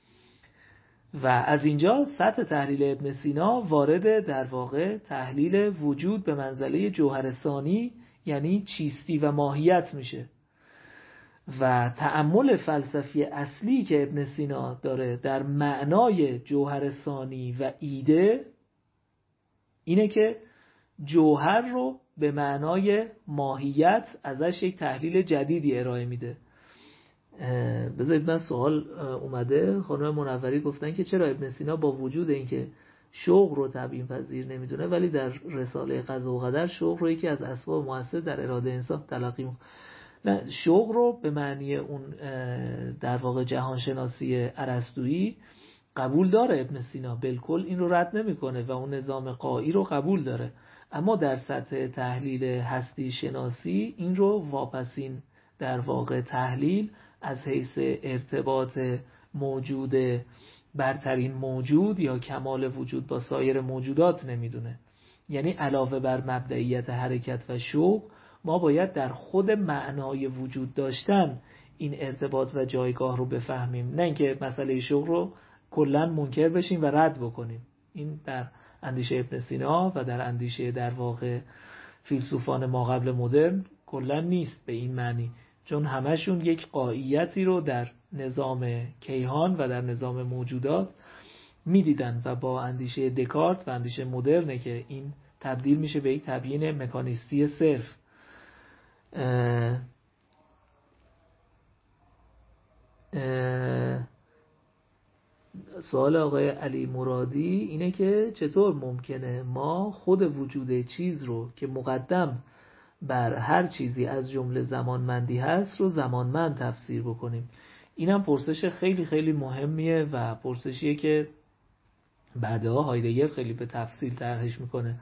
و از اینجا سطح تحلیل ابن سینا وارد در واقع تحلیل وجود به منزله جوهر ثانی، یعنی چیستی و ماهیت میشه. و تأمل فلسفی اصلی که ابن سینا داره در معنای جوهر ثانی و ایده اینه که جوهر رو به معنای ماهیت ازش یک تحلیل جدیدی ارائه میده. بذارید من سوال اومده، خانم منوری گفتن که چرا ابن سینا با وجود اینکه شوق رو تبیین پذیر نمیدونه، ولی در رساله قضا و قدر شوق رو یکی از اسباب مؤثر در اراده انسان تلقی میکنه. نه، شوق رو به معنی اون در واقع جهانشناسی ارسطویی قبول داره ابن سینا، بالکل این رو رد نمیکنه و اون نظام قایی رو قبول داره، اما در سطح تحلیل هستی شناسی این رو واپسین در واقع تحلیل از حیث ارتباط موجود برترین موجود یا کمال وجود با سایر موجودات نمیدونه. یعنی علاوه بر مبدئیت حرکت و شوق، ما باید در خود معنای وجود داشتن این ارتباط و جایگاه رو بفهمیم، نه اینکه مسئله شوق رو کلاً منکر بشیم و رد بکنیم. این در اندیشه ابن سینا و در اندیشه در واقع فیلسوفان ما قبل مدرن کلاً نیست به این معنی، چون همشون یک قاعیتی رو در نظام کیهان و در نظام موجودات میدیدن و با اندیشه دکارت و اندیشه مدرنه که این تبدیل میشه به یک تبیین مکانیستی صرف. سوال آقای علی مرادی اینه که چطور ممکنه ما خود وجود چیز رو که مقدم بر هر چیزی از جمله زمانمندی هست رو زمانمند تفسیر بکنیم؟ اینم پرسش خیلی خیلی مهمیه و پرسشیه که بعدها هایدگر خیلی به تفصیل طرحش میکنه.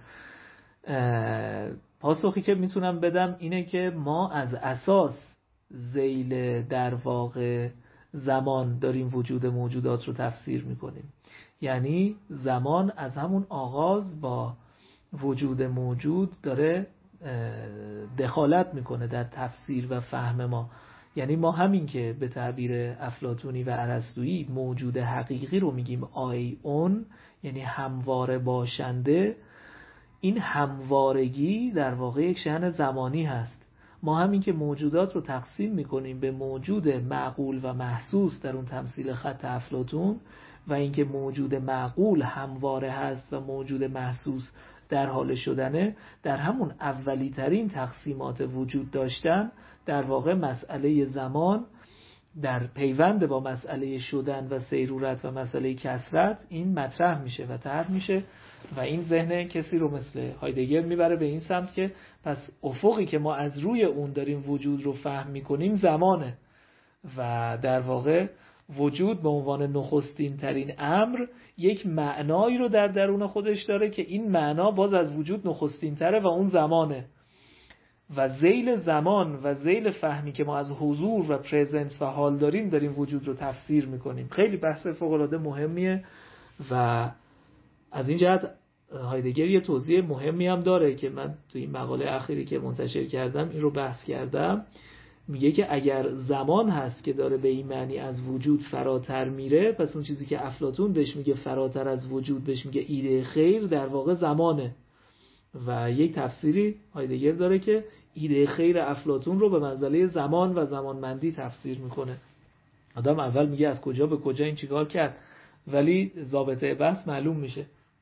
پاسخی که میتونم بدم اینه که ما از اساس ذیل در واقع زمان داریم وجود موجودات رو تفسیر میکنیم. یعنی زمان از همون آغاز با وجود موجود داره دخالت میکنه در تفسیر و فهم ما. یعنی ما همین که به تعبیر افلاطونی و ارسطویی موجود حقیقی رو میگیم آیون، یعنی همواره باشنده، این هموارگی در واقع یک شأن زمانی هست. ما همین که موجودات رو تقسیم میکنیم به موجود معقول و محسوس در اون تمثیل خط افلاطون، و اینکه موجود معقول همواره هست و موجود محسوس در حال شدنه، در همون اولی ترین تقسیمات وجود داشتن در واقع مسئله زمان در پیوند با مسئله شدن و سیرورت و مسئله کثرت این مطرح میشه و طرح میشه و این ذهن کسی رو مثل هایدگر میبره به این سمت که پس افقی که ما از روی اون داریم وجود رو فهم میکنیم زمانه و در واقع وجود به عنوان نخستین ترین امر یک معنایی رو در درون خودش داره که این معنا باز از وجود نخستین تره و اون زمانه و ذیل زمان و ذیل فهمی که ما از حضور و پرزنس و حال داریم وجود رو تفسیر میکنیم. خیلی بحث فوق‌العاده مهمیه و از این جهت هایدگر یه توضیح مهمی هم داره که من تو این مقاله اخیری که منتشر کردم این رو بحث کردم. میگه که اگر زمان هست که داره به این معنی از وجود فراتر میره، پس اون چیزی که افلاطون بهش میگه فراتر از وجود بهش میگه ایده خیر در واقع زمانه. و یک تفسیری هایدگر داره که ایده خیر افلاطون رو به منزله زمان و زمانمندی تفسیر میکنه. آدم اول میگه از کجا به کجا این چیکار کرد، ولی ضابطه بحث معلوم میشه.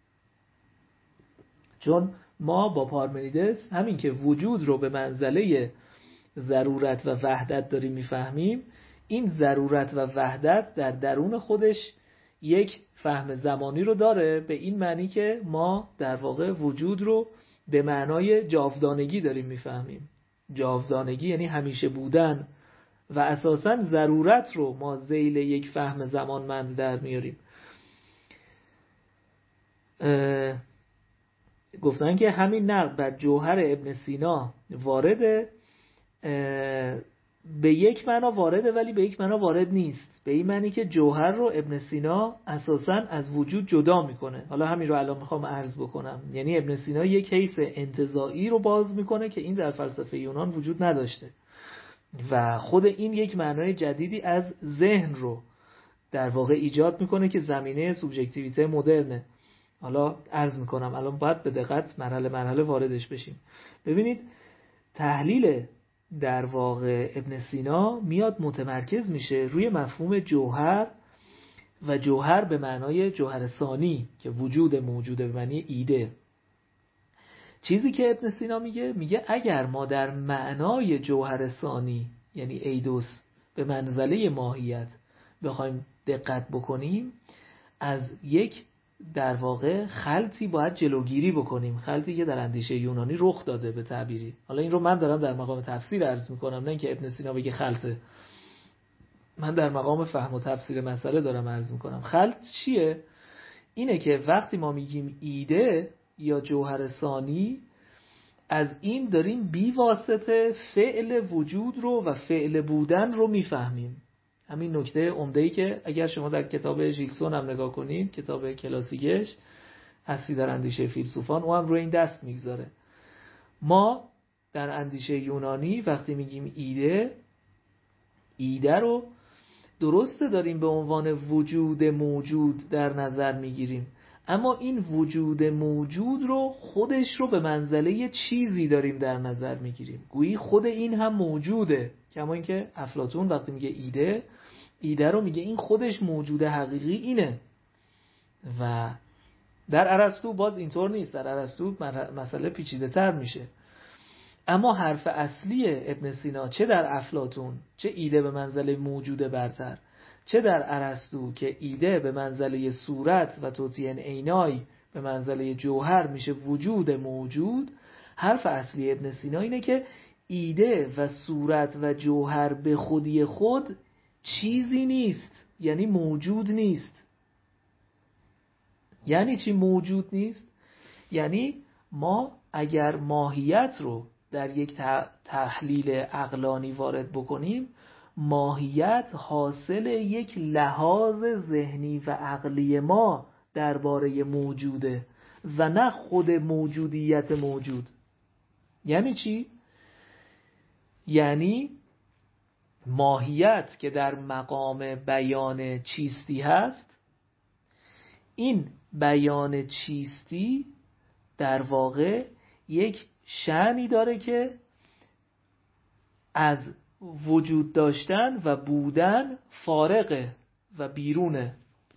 چون ما با پارمنیدس همین که وجود رو به منزله ضرورت و وحدت داریم میفهمیم، این ضرورت و وحدت در درون خودش یک فهم زمانی رو داره، به این معنی که ما در واقع وجود رو به معنای جاودانگی داریم میفهمیم. جاودانگی یعنی همیشه بودن و اساساً ضرورت رو ما ذیل یک فهم زمانمند در میاریم. گفتن که همین نقد بر جوهر ابن سینا وارده، به یک معنا وارده ولی به یک معنا وارد نیست. به این معنی که جوهر رو ابن سینا اساساً از وجود جدا میکنه. حالا همین رو الان میخوام عرض بکنم. یعنی ابن سینا یک حیث انتزاعی رو باز میکنه که این در فلسفه یونان وجود نداشته و خود این یک معنای جدیدی از ذهن رو در واقع ایجاد میکنه که زمینه سوبژکتیویته مدرنه. حالا عرض میکنم، الان باید به دقت مرحله مرحله واردش بشیم. ببینید تحلیل در واقع ابن سینا میاد متمرکز میشه روی مفهوم جوهر و جوهر به معنای جوهر ثانی که وجود موجوده به معنی ایده. چیزی که ابن سینا میگه اگر ما در معنای جوهر ثانی یعنی ایدوس به منزله ماهیت بخوایم دقت بکنیم، از یک در واقع خلطی باید جلوگیری بکنیم، خلطی که در اندیشه یونانی رخ داده به تعبیری. حالا این رو من دارم در مقام تفسیر عرض میکنم، نه اینکه ابن سینا بگه خلطه. من در مقام فهم و تفسیر مسئله دارم عرض میکنم. خلط چیه؟ اینه که وقتی ما میگیم ایده یا جوهر ثانی، از این داریم بی واسطه فعل وجود رو و فعل بودن رو میفهمیم. همین نکته عمده‌ای که اگر شما در کتاب ژیلسون هم نگاه کنید، کتاب کلاسیکش هستی در اندیشه فیلسوفان، او هم روی این دست میگذاره. ما در اندیشه یونانی وقتی میگیم ایده رو درسته داریم به عنوان وجود موجود در نظر میگیریم، اما این وجود موجود رو خودش رو به منزله چیزی داریم در نظر میگیریم، گویی خود این هم موجوده. کما اینکه افلاطون وقتی میگه ایده رو میگه این خودش موجود حقیقی اینه. و در ارسطو باز اینطور نیست، در ارسطو مسئله پیچیده تر میشه. اما حرف اصلی ابن سینا چه در افلاطون چه ایده به منزله موجود برتر، چه در ارسطو که ایده به منزله صورت و توتین عینای به منزله جوهر میشه وجود موجود، حرف اصلی ابن سینا اینه که ایده و صورت و جوهر به خودی خود چیزی نیست، یعنی موجود نیست. یعنی چی موجود نیست؟ یعنی ما اگر ماهیت رو در یک تحلیل عقلانی وارد بکنیم، ماهیت حاصل یک لحاظ ذهنی و عقلی ما درباره موجوده و نه خود موجودیت موجود. یعنی چی؟ یعنی ماهیت که در مقام بیان چیستی هست، این بیان چیستی در واقع یک شأنی داره که از وجود داشتن و بودن فارغه و بیرونه.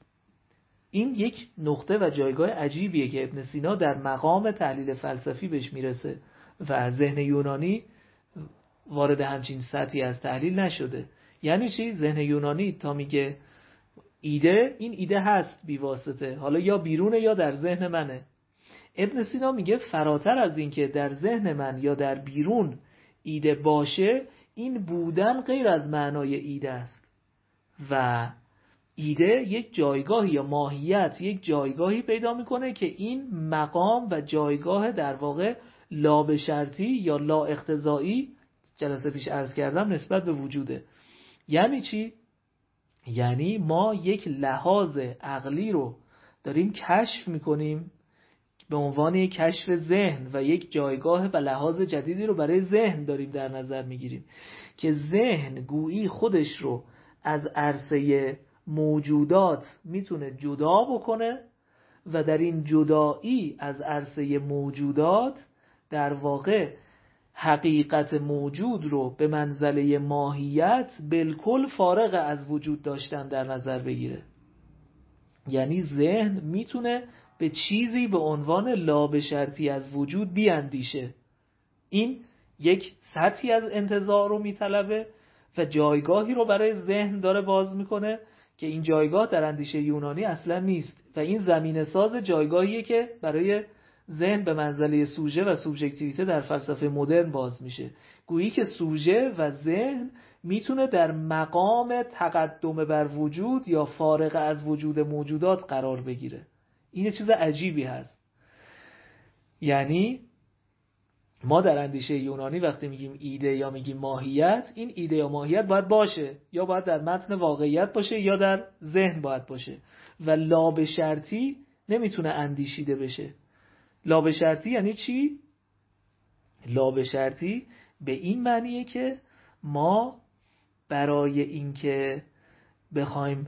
این یک نقطه و جایگاه عجیبیه که ابن سینا در مقام تحلیل فلسفی بهش میرسه و ذهن یونانی وارد همچین سطحی از تحلیل نشده. یعنی چی؟ ذهن یونانی تا میگه ایده، این ایده هست بیواسطه، حالا یا بیرونه یا در ذهن منه. ابن سینا میگه فراتر از این که در ذهن من یا در بیرون ایده باشه، این بودن غیر از معنای ایده است و ایده یک جایگاهی یا ماهیت یک جایگاهی پیدا میکنه که این مقام و جایگاه در واقع لا به شرطی یا لا اقتضایی جلسه پیش عرض کردم نسبت به وجوده. یعنی چی؟ یعنی ما یک لحاظ عقلی رو داریم کشف میکنیم به عنوان یک کشف ذهن و یک جایگاه و لحاظ جدیدی رو برای ذهن داریم در نظر میگیریم که ذهن گویی خودش رو از عرصه موجودات میتونه جدا بکنه و در این جدایی از عرصه موجودات در واقع حقیقت موجود رو به منزله ماهیت بالکل فارغ از وجود داشتن در نظر بگیره. یعنی ذهن میتونه به چیزی به عنوان لا به شرطی از وجود بیاندیشه. این یک سطحی از انتزاع رو میطلبه و جایگاهی رو برای ذهن داره باز میکنه که این جایگاه در اندیشه یونانی اصلا نیست و این زمینه ساز جایگاهیه که برای ذهن به منزله سوژه و سوبژکتیویته در فلسفه مدرن باز میشه. گویی که سوژه و ذهن میتونه در مقام تقدم بر وجود یا فارغ از وجود موجودات قرار بگیره. این چیز عجیبی هست. یعنی ما در اندیشه یونانی وقتی میگیم ایده یا میگیم ماهیت، این ایده یا ماهیت باید باشه، یا باید در متن واقعیت باشه یا در ذهن باید باشه و لا به شرطی نمیتونه اندیشیده بشه. لا به شرطی یعنی چی؟ لا به شرطی به این معنیه که ما برای اینکه بخوایم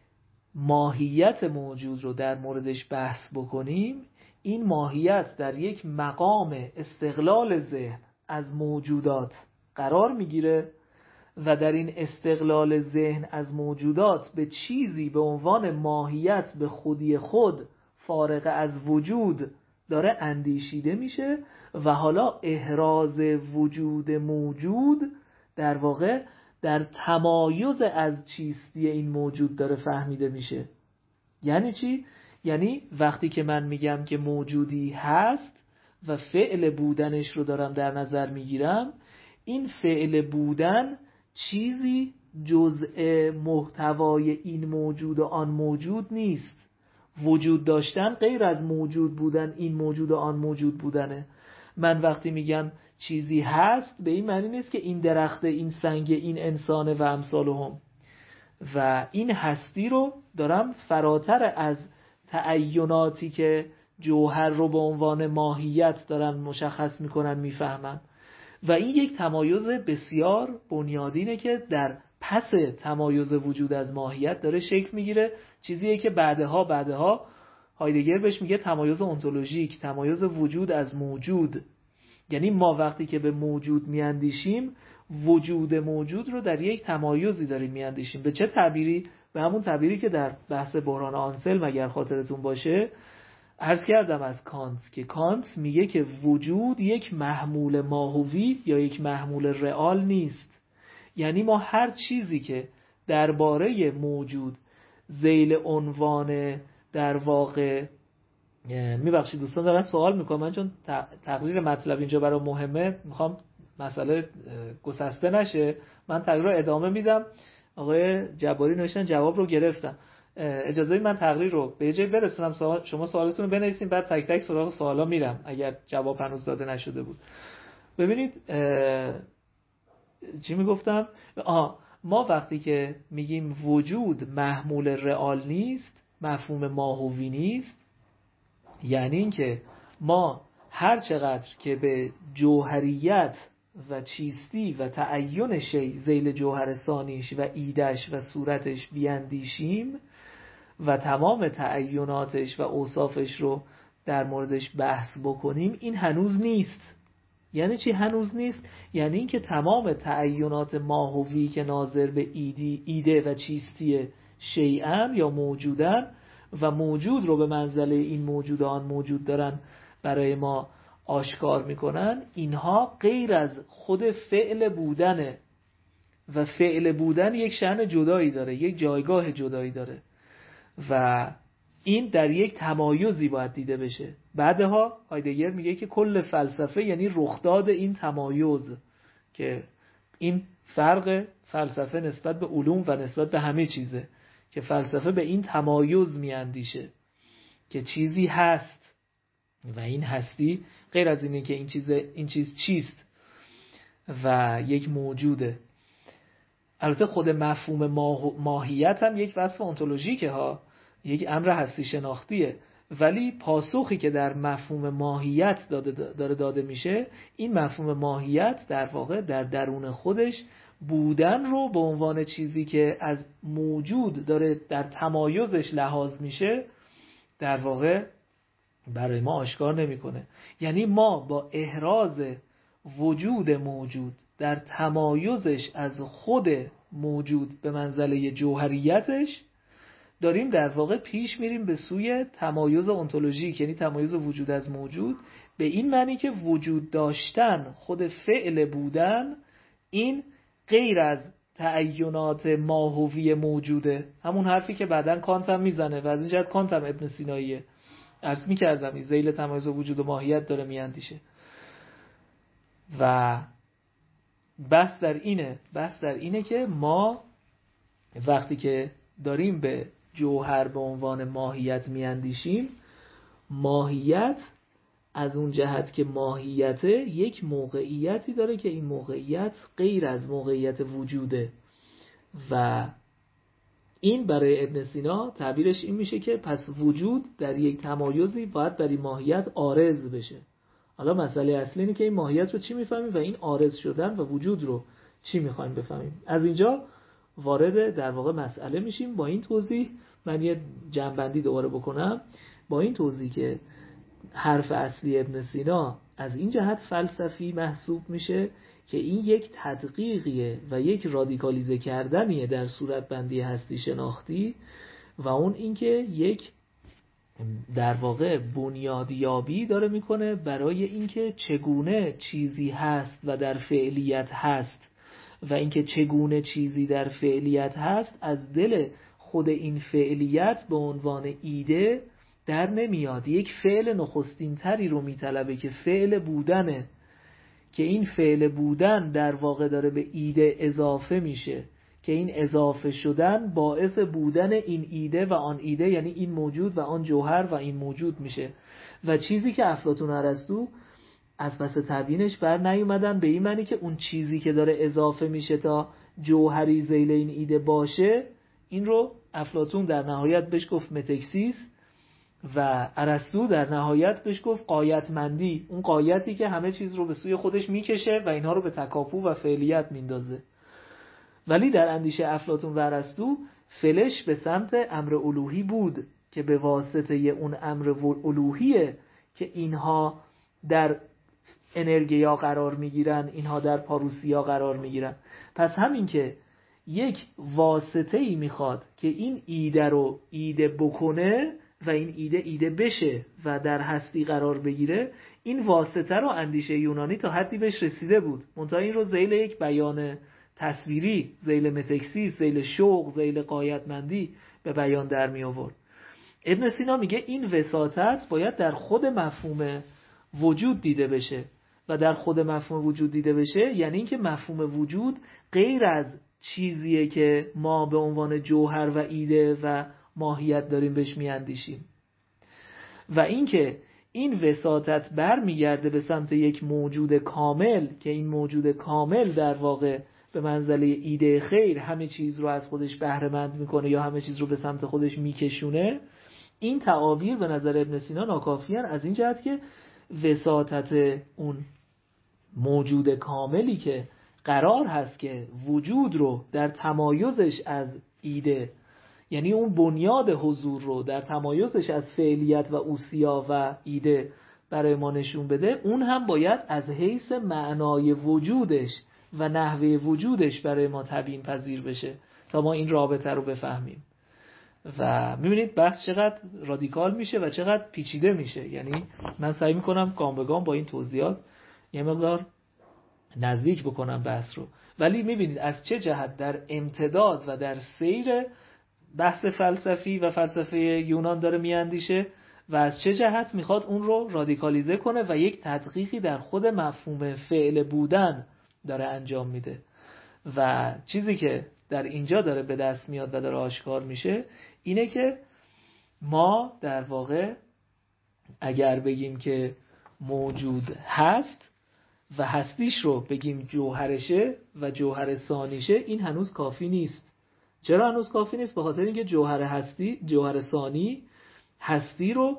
ماهیت موجود رو در موردش بحث بکنیم، این ماهیت در یک مقام استقلال ذهن از موجودات قرار میگیره و در این استقلال ذهن از موجودات به چیزی به عنوان ماهیت به خودی خود فارغ از وجود داره اندیشیده میشه و حالا احراز وجود موجود در واقع در تمایز از چیستی این موجود داره فهمیده میشه. یعنی چی؟ یعنی وقتی که من میگم که موجودی هست و فعل بودنش رو دارم در نظر میگیرم، این فعل بودن چیزی جزء محتوای این موجود و آن موجود نیست. وجود داشتن غیر از موجود بودن این موجود و آن موجود بودنه. من وقتی میگم چیزی هست به این معنی نیست که این درخت، این سنگ، این انسانه و امثالهم، و این هستی رو دارم فراتر از تعیناتی که جوهر رو به عنوان ماهیت دارن مشخص میکنن میفهمم. و این یک تمایز بسیار بنیادینه که در پس تمایز وجود از ماهیت داره شکل میگیره، چیزیه که بعدها هایدگر بهش میگه تمایز انتولوژیک، تمایز وجود از موجود. یعنی ما وقتی که به موجود میاندیشیم، وجود موجود رو در یک تمایزی داریم میاندیشیم. به چه تعبیری؟ به همون تعبیری که در بحث بحران آنسلم اگر خاطرتون باشه عرض کردم از کانت، که کانت میگه که وجود یک محمول ماهوی یا یک محمول رئال نیست. یعنی ما هر چیزی که درباره موجود ذیل عنوان در واقع، میبخشید دوستان دارن سوال میکنم، من چون تقریر مطلب اینجا برای مهمه میخوام مسئله گسسته نشه، من تقریر رو ادامه میدم. آقای جباری نوشتن جواب رو گرفتم. اجازه من تقریر رو به جای برسونم، شما سوالتون رو بنویسین، بعد تک تک سراغ سوالا میرم اگر جواب هنوز داده نشده بود. ببینید چی میگفتم؟ ما وقتی که میگیم وجود محمول رئال نیست، مفهوم ماهوی نیست، یعنی این که ما هر چقدر که به جوهریت و چیستی و تعین شی ذیل جوهر ثانیش و ایدش و صورتش بیاندیشیم و تمام تعیناتش و اوصافش رو در موردش بحث بکنیم، این هنوز نیست. یعنی چی هنوز نیست؟ یعنی این که تمام تعینات ماهوی که ناظر به ایده و چیستی شیئن یا موجودن و موجود رو به منزله این موجود آن موجود دارن برای ما آشکار میکنن، اینها غیر از خود فعل بودنه و فعل بودن یک شأن جدایی داره، یک جایگاه جدایی داره و این در یک تمایزی باید دیده بشه. بعدها هایدگر میگه که کل فلسفه یعنی رخداد این تمایز، که این فرق فلسفه نسبت به علوم و نسبت به همه چیزه که فلسفه به این تمایز میاندیشه که چیزی هست و این هستی غیر از اینه که این چیز چیست و یک موجوده. البته خود مفهوم ماهیت هم یک وصف انتولوژیکه ها، یک امر هستی شناختیه، ولی پاسخی که در مفهوم ماهیت داده میشه، این مفهوم ماهیت در واقع در درون خودش بودن رو به عنوان چیزی که از موجود داره در تمایزش لحاظ میشه در واقع برای ما آشکار نمیکنه. یعنی ما با احراز وجود موجود در تمایزش از خود موجود به منزله جوهریتش داریم در واقع پیش میریم به سوی تمایز انتولوژیک، یعنی تمایز وجود از موجود، به این معنی که وجود داشتن خود فعل بودن این غیر از تعینات ماهوی موجوده. همون حرفی که بعداً کانت هم میزنه و از این جهت کانت هم ابن سیناییه، عرض میکردم این ذیل تمایز وجود و ماهیت داره میاندیشه و بحث در اینه که ما وقتی که داریم به جوهر به عنوان ماهیت میاندیشیم، ماهیت از اون جهت که ماهیت یک موقعیتی داره که این موقعیت غیر از موقعیت وجوده و این برای ابن سینا تعبیرش این میشه که پس وجود در یک تمایزی باید برای ماهیت عارض بشه. حالا مسئله اصلی اینه که این ماهیت رو چی میفهمیم و این عارض شدن و وجود رو چی میخوایم بفهمیم. از اینجا وارد در واقع مسئله میشیم. با این توضیح من یه جنبندی دوباره بکنم، با این توضیح که حرف اصلی ابن سینا از این جهت فلسفی محسوب میشه که این یک تدقیقیه و یک رادیکالیزه کردنیه در صورتبندی هستی شناختی و اون اینکه یک در واقع بنیادیابی داره میکنه برای اینکه چگونه چیزی هست و در فعلیت هست و اینکه چگونه چیزی در فعلیت هست از دل خود این فعلیت به عنوان ایده در نمیاد. یک فعل نخستین تری رو میطلبه که فعل بودنه، که این فعل بودن در واقع داره به ایده اضافه میشه که این اضافه شدن باعث بودن این ایده و آن ایده، یعنی این موجود و آن جوهر و این موجود میشه. و چیزی که افلاطون و ارسطو از پس تبیینش بر نیومدن به این معنی که اون چیزی که داره اضافه میشه تا جوهری ذیل این ایده باشه، این رو افلاطون در نهایت بهش گفت متکسیس و ارسطو در نهایت بهش گفت غایتمندی، اون غایتی که همه چیز رو به سوی خودش میکشه و اینها رو به تکاپو و فعلیت میندازه. ولی در اندیشه افلاطون و ارسطو فلش به سمت امر الوهی بود که به واسطه اون امر الوهیه که اینها در انرژیا قرار میگیرن، اینها در پاروسیا قرار میگیرن. پس همین که یک واسطه‌ای میخواد که این ایده رو ایده بکنه و این ایده بشه و در هستی قرار بگیره، این واسطه رو اندیشه یونانی تا حدی بهش رسیده بود، منتها این رو ذیل یک بیان تصویری، ذیل متکسیس، ذیل شوق، ذیل غایتمندی به بیان در می آورد. ابن سینا میگه این وساطت باید در خود مفهوم وجود دیده بشه و در خود مفهوم وجود دیده بشه یعنی اینکه مفهوم وجود غیر از چیزیه که ما به عنوان جوهر و ایده و ماهیت داریم بهش میاندیشیم. و اینکه این وساطت برمیگرده به سمت یک موجود کامل که این موجود کامل در واقع به منزله ایده خیر همه چیز رو از خودش بهره مند میکنه یا همه چیز رو به سمت خودش میکشونه، این تعابیر به نظر ابن سینا ناکافیان از این جهت که وساطت اون موجود کاملی که قرار هست که وجود رو در تمایزش از ایده، یعنی اون بنیاد حضور رو در تمایزش از فعلیت و اوسیا و ایده برای ما نشون بده، اون هم باید از حیث معنای وجودش و نحوه وجودش برای ما تبیین پذیر بشه تا ما این رابطه رو بفهمیم. و میبینید بحث چقدر رادیکال میشه و چقدر پیچیده میشه. یعنی من سعی میکنم گام به گام با این توضیحات یه مقدار نزدیک بکنم بحث رو، ولی میبینید از چه جهت در امتداد و در سیر بحث فلسفی و فلسفه یونان داره میاندیشه و از چه جهت میخواد اون رو رادیکالیزه کنه و یک تدقیقی در خود مفهوم فعل بودن داره انجام میده. و چیزی که در اینجا داره به دست میاد و داره آشکار میشه اینه که ما در واقع اگر بگیم که موجود هست و هستیش رو بگیم جوهرشه و جوهر ثانیشه، این هنوز کافی نیست. چرا هنوز کافی نیست؟ به خاطر اینکه جوهر ثانی هستی رو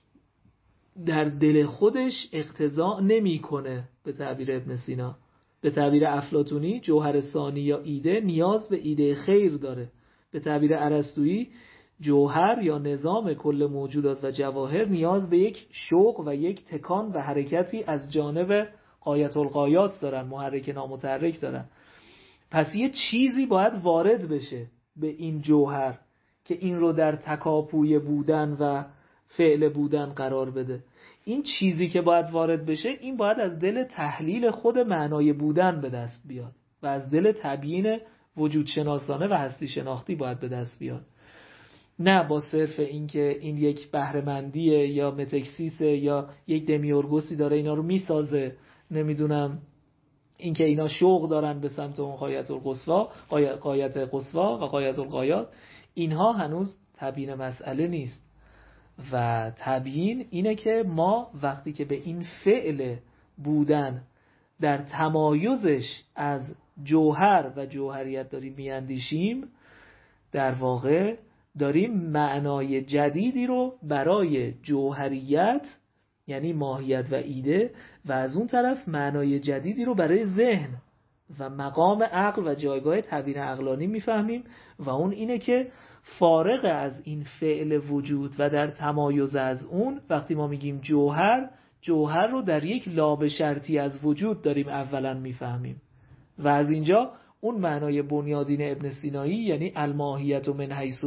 در دل خودش اقتضا نمیکنه. به تعبیر ابن سینا، به تعبیر افلاطونی، جوهر ثانی یا ایده نیاز به ایده خیر داره. به تعبیر ارسطویی، جوهر یا نظام کل موجودات و جواهر نیاز به یک شوق و یک تکان و حرکتی از جانب غایت الغایات دارن، محرک نامتحرک دارن. پس یه چیزی باید وارد بشه به این جوهر که این رو در تکاپوی بودن و فعل بودن قرار بده. این چیزی که باید وارد بشه این باید از دل تحلیل خود معنای بودن به دست بیاد و از دل تبیین وجود شناسانه و هستی شناختی باید به دست بیاد، نه با صرف اینکه این یک بهره‌مندیه یا متکسیسه یا یک دمیورگوسی داره اینا رو میسازه، نمیدونم اینکه اینا شوق دارن به سمت اون غایت قصوا و غایت الغایات. اینها هنوز تبیین مسئله نیست. و تبیین اینه که ما وقتی که به این فعل بودن در تمایزش از جوهر و جوهریت داریم میاندیشیم، در واقع داریم معنای جدیدی رو برای جوهریت یعنی ماهیت و ایده و از اون طرف معنای جدیدی رو برای ذهن و مقام عقل و جایگاه تبیین عقلانی میفهمیم و اون اینه که فارغ از این فعل وجود و در تمایز از اون، وقتی ما میگیم جوهر رو در یک لابه شرطی از وجود داریم اولا میفهمیم و از اینجا اون معنای بنیادین ابن سینایی یعنی الماهیت و من حیث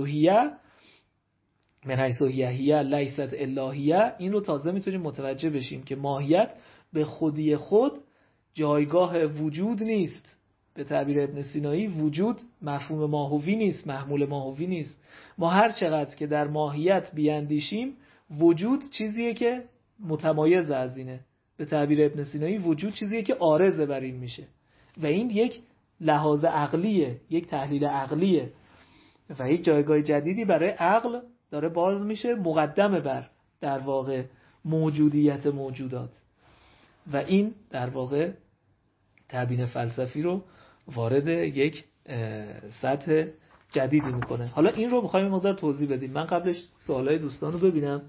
هی لیست الا هی، این رو تازه میتونیم متوجه بشیم که ماهیت به خودی خود جایگاه وجود نیست. به تعبیر ابن سینایی وجود مفهوم ماهوی نیست، محمول ماهوی نیست. ما هر چقدر که در ماهیت بیاندیشیم وجود چیزیه که متمایز از اینه. به تعبیر ابن سینایی وجود چیزیه که عارض بر این میشه و این یک لحاظ عقلیه، یک تحلیل عقلیه و یک جایگاه جدیدی برای عقل داره باز میشه مقدمه بر در واقع موجودیت موجودات و این در واقع تبیین فلسفی رو وارد یک سطح جدیدی میکنه. حالا این رو میخوایم مقدار توضیح بدیم. من قبلش سوالای دوستان رو ببینم.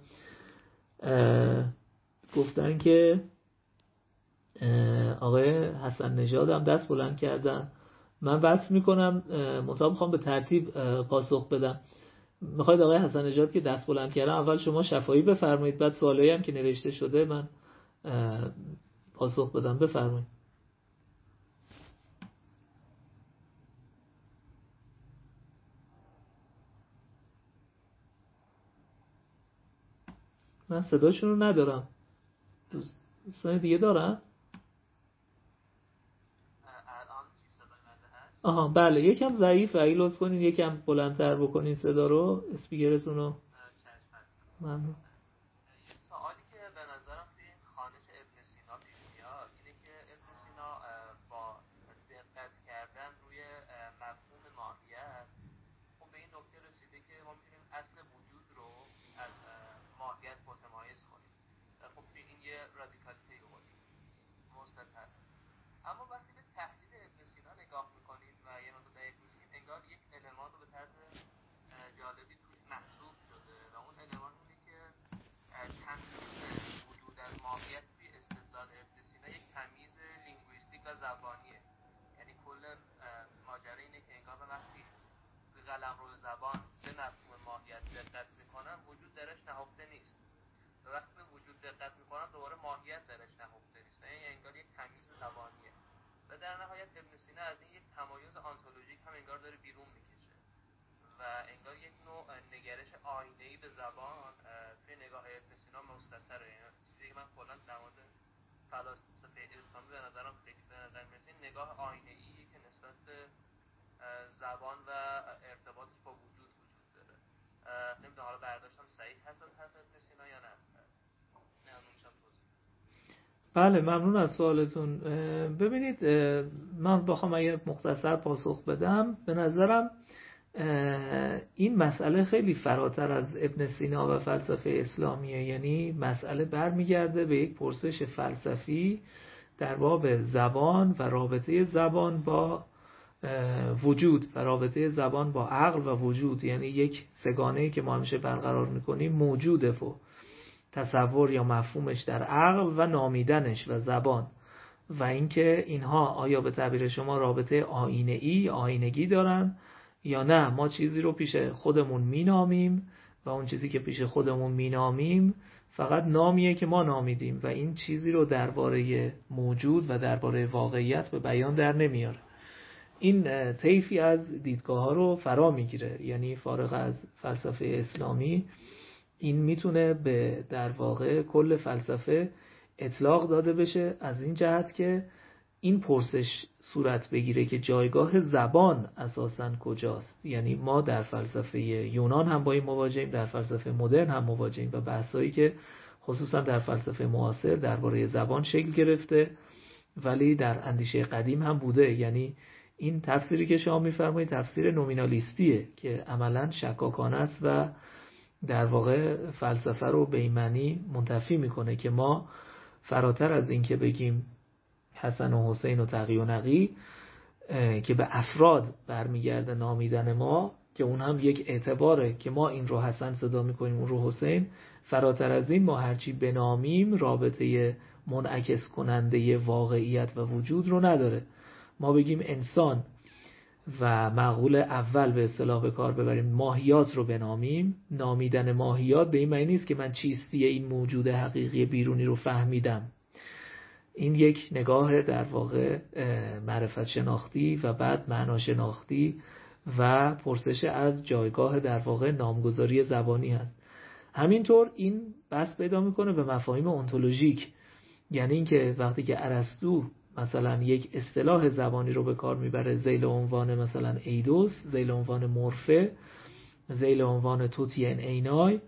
گفتن که آقای حسن نژاد هم دست بلند کردن. من بحث میکنم مطابق میخوام به ترتیب پاسخ بدم. میخواید آقای حسن نژاد که دست بلند کردن اول شما شفاهی بفرمایید، بعد سوالایی هم که نوشته شده من پاسخ بدم. بفرمایید. من صداشون رو ندارم. دوستان دیگه دارن؟ آها بله، یکم ضعیف، اگه لطف کنین یکم بلندتر بکنین صدا رو، اسپیکرتون رو. ممنون. سوالی که به نظرم توی این خوانش ابن سینا پیش میاد اینه که ابن سینا با دقت کردن روی مفهوم ماهیت خب به این نکته رسیده که ما میتونیم اصل رادیکالیته مستتر. اما وقتی به تحلیل ابن سینا نگاه میکنید و یه نقطه دقیق میشید، انگار یک المان رو به طرز جالبی توش محسوب شده و اون المان اینه که تمیز وجود از ماهیت توی استدلال ابن سینا یک تمیز لینگویستیک و زبانیه. یعنی کل ماجرا اینه که انگار وقتی قلمرو زبان به مفهوم ماهیت دقت میکنم وجود درش نهفته نیست و وقتی به وجود دقت میکنم دوباره ماهیت درش نهفته نیست. یعنی انگار یک تمیز زبانیه و در نهایت ابن سینا از این یک تمایز آنتولوژیک هم انگار داره بیرون میکشه و انگار یک نوع نگرش آینه‌ای به زبان توی نگاه ابن سینا مستتره. یعنی چیزی که من کلا در مورد فلاسفه اسلامی به نظرم فکر به نظر میاد نگاه آینه‌ای که نسبت به زبان و ارتباطش با وجود داره. نمیدونم حالا برداشتم صحیح هست از حرف ابن سینا یا نه. بله، ممنون از سوالتون. ببینید، من بخوام اگر مختصر پاسخ بدم، به نظرم این مسئله خیلی فراتر از ابن سینا و فلسفه اسلامیه. یعنی مسئله برمیگرده به یک پرسش فلسفی در باب زبان و رابطه زبان با وجود و رابطه زبان با عقل و وجود. یعنی یک سگانه‌ای که ما همیشه برقرار می‌کنیم موجوده و تصور یا مفهومش در عقل و نامیدنش و زبان، و اینکه اینها آیا به تعبیر شما رابطه آینه‌ای آینگی دارن یا نه ما چیزی رو پیش خودمون مینامیم و اون چیزی که پیش خودمون مینامیم فقط نامیه که ما نامیدیم و این چیزی رو درباره موجود و درباره واقعیت به بیان در نمیاره. این طیفی از دیدگاه ها رو فرا میگیره. یعنی فارغ از فلسفه اسلامی این میتونه به در واقع کل فلسفه اطلاق داده بشه، از این جهت که این پرسش صورت بگیره که جایگاه زبان اساساً کجاست. یعنی ما در فلسفه یونان هم با این مواجهیم، در فلسفه مدرن هم مواجهیم و بحثایی که خصوصا در فلسفه معاصر درباره زبان شکل گرفته ولی در اندیشه قدیم هم بوده. یعنی این تفسیری که شما می‌فرمایید تفسیر نومینالیستیه که عملاً شکاکانه است و در واقع فلسفه رو به این معنی منتفی میکنه که ما فراتر از این که بگیم حسن و حسین و تقی و نقی که به افراد برمیگرده نامیدن ما، که اون هم یک اعتباره که ما این رو حسن صدا میکنیم اون رو حسین، فراتر از این ما هرچی بنامیم رابطه منعکس کننده واقعیت و وجود رو نداره. ما بگیم انسان و معقول اول به اصطلاح به کار ببریم ماهیات رو بنامیم، نامیدن ماهیات به این معنی نیست که من چیستی این موجود حقیقی بیرونی رو فهمیدم. این یک نگاه در واقع معرفت شناختی و بعد معنا شناختی و پرسش از جایگاه در واقع نامگذاری زبانی هست. همینطور این بحث پیدا میکنه به مفاهیم انتولوژیک. یعنی اینکه وقتی که ارسطو مثلا یک اصطلاح زبانی رو به کار میبره ذیل عنوان مثلا ایدوس، ذیل عنوان مورفه، ذیل عنوان توتین اینای،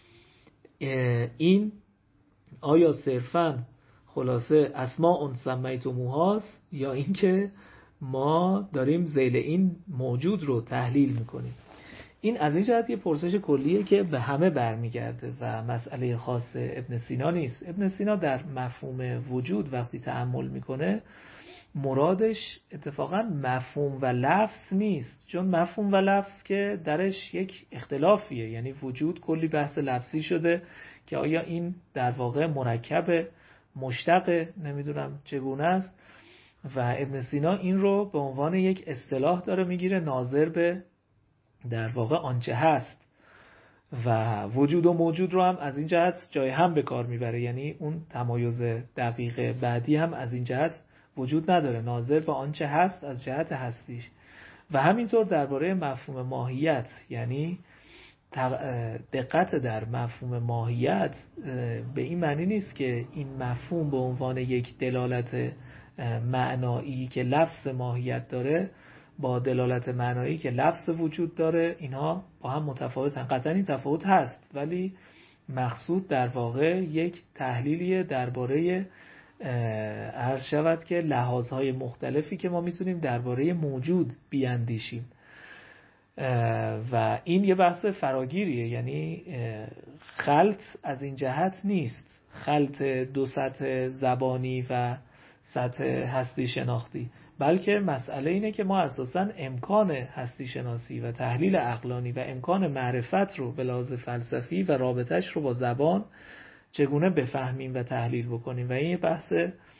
این آیا صرفاً خلاصه اسماء سمیتموهاست یا اینکه ما داریم ذیل این موجود رو تحلیل میکنیم؟ این از این جهت یه پرسش کلیه که به همه برمیگرده و مسئله خاص ابن سینا نیست. ابن سینا در مفهوم وجود وقتی تأمل میکنه مرادش اتفاقا مفهوم و لفظ نیست، چون مفهوم و لفظ که درش یک اختلافیه. یعنی وجود کلی بحث لفظی شده که آیا این در واقع مرکب مشتق نمیدونم چگونه است و ابن سینا این رو به عنوان یک اصطلاح داره میگیره ناظر به در واقع آنچه هست و وجود و موجود رو هم از این جهت جای هم به کار میبره. یعنی اون تمایز دقیق بعدی هم از این جهت وجود نداره، ناظر به آنچه هست از جهت هستیش. و همینطور درباره مفهوم ماهیت، یعنی دقت در مفهوم ماهیت به این معنی نیست که این مفهوم به عنوان یک دلالت معنایی که لفظ ماهیت داره با دلالت معنایی که لفظ وجود داره اینها با هم متفاوتن. قطعا این تفاوت هست، ولی مقصود در واقع یک تحلیلیه درباره عرض شود که لحاظهای مختلفی که ما میتونیم درباره موجود بیاندیشیم. و این یه بحث فراگیریه، یعنی خلط از این جهت نیست، خلط دو سطح زبانی و سطح هستی شناختی، بلکه مسئله اینه که ما اساساً امکان هستی شناسی و تحلیل عقلانی و امکان معرفت رو به لحاظ فلسفی و رابطش رو با زبان چگونه بفهمیم و تحلیل بکنیم، و این یه بحث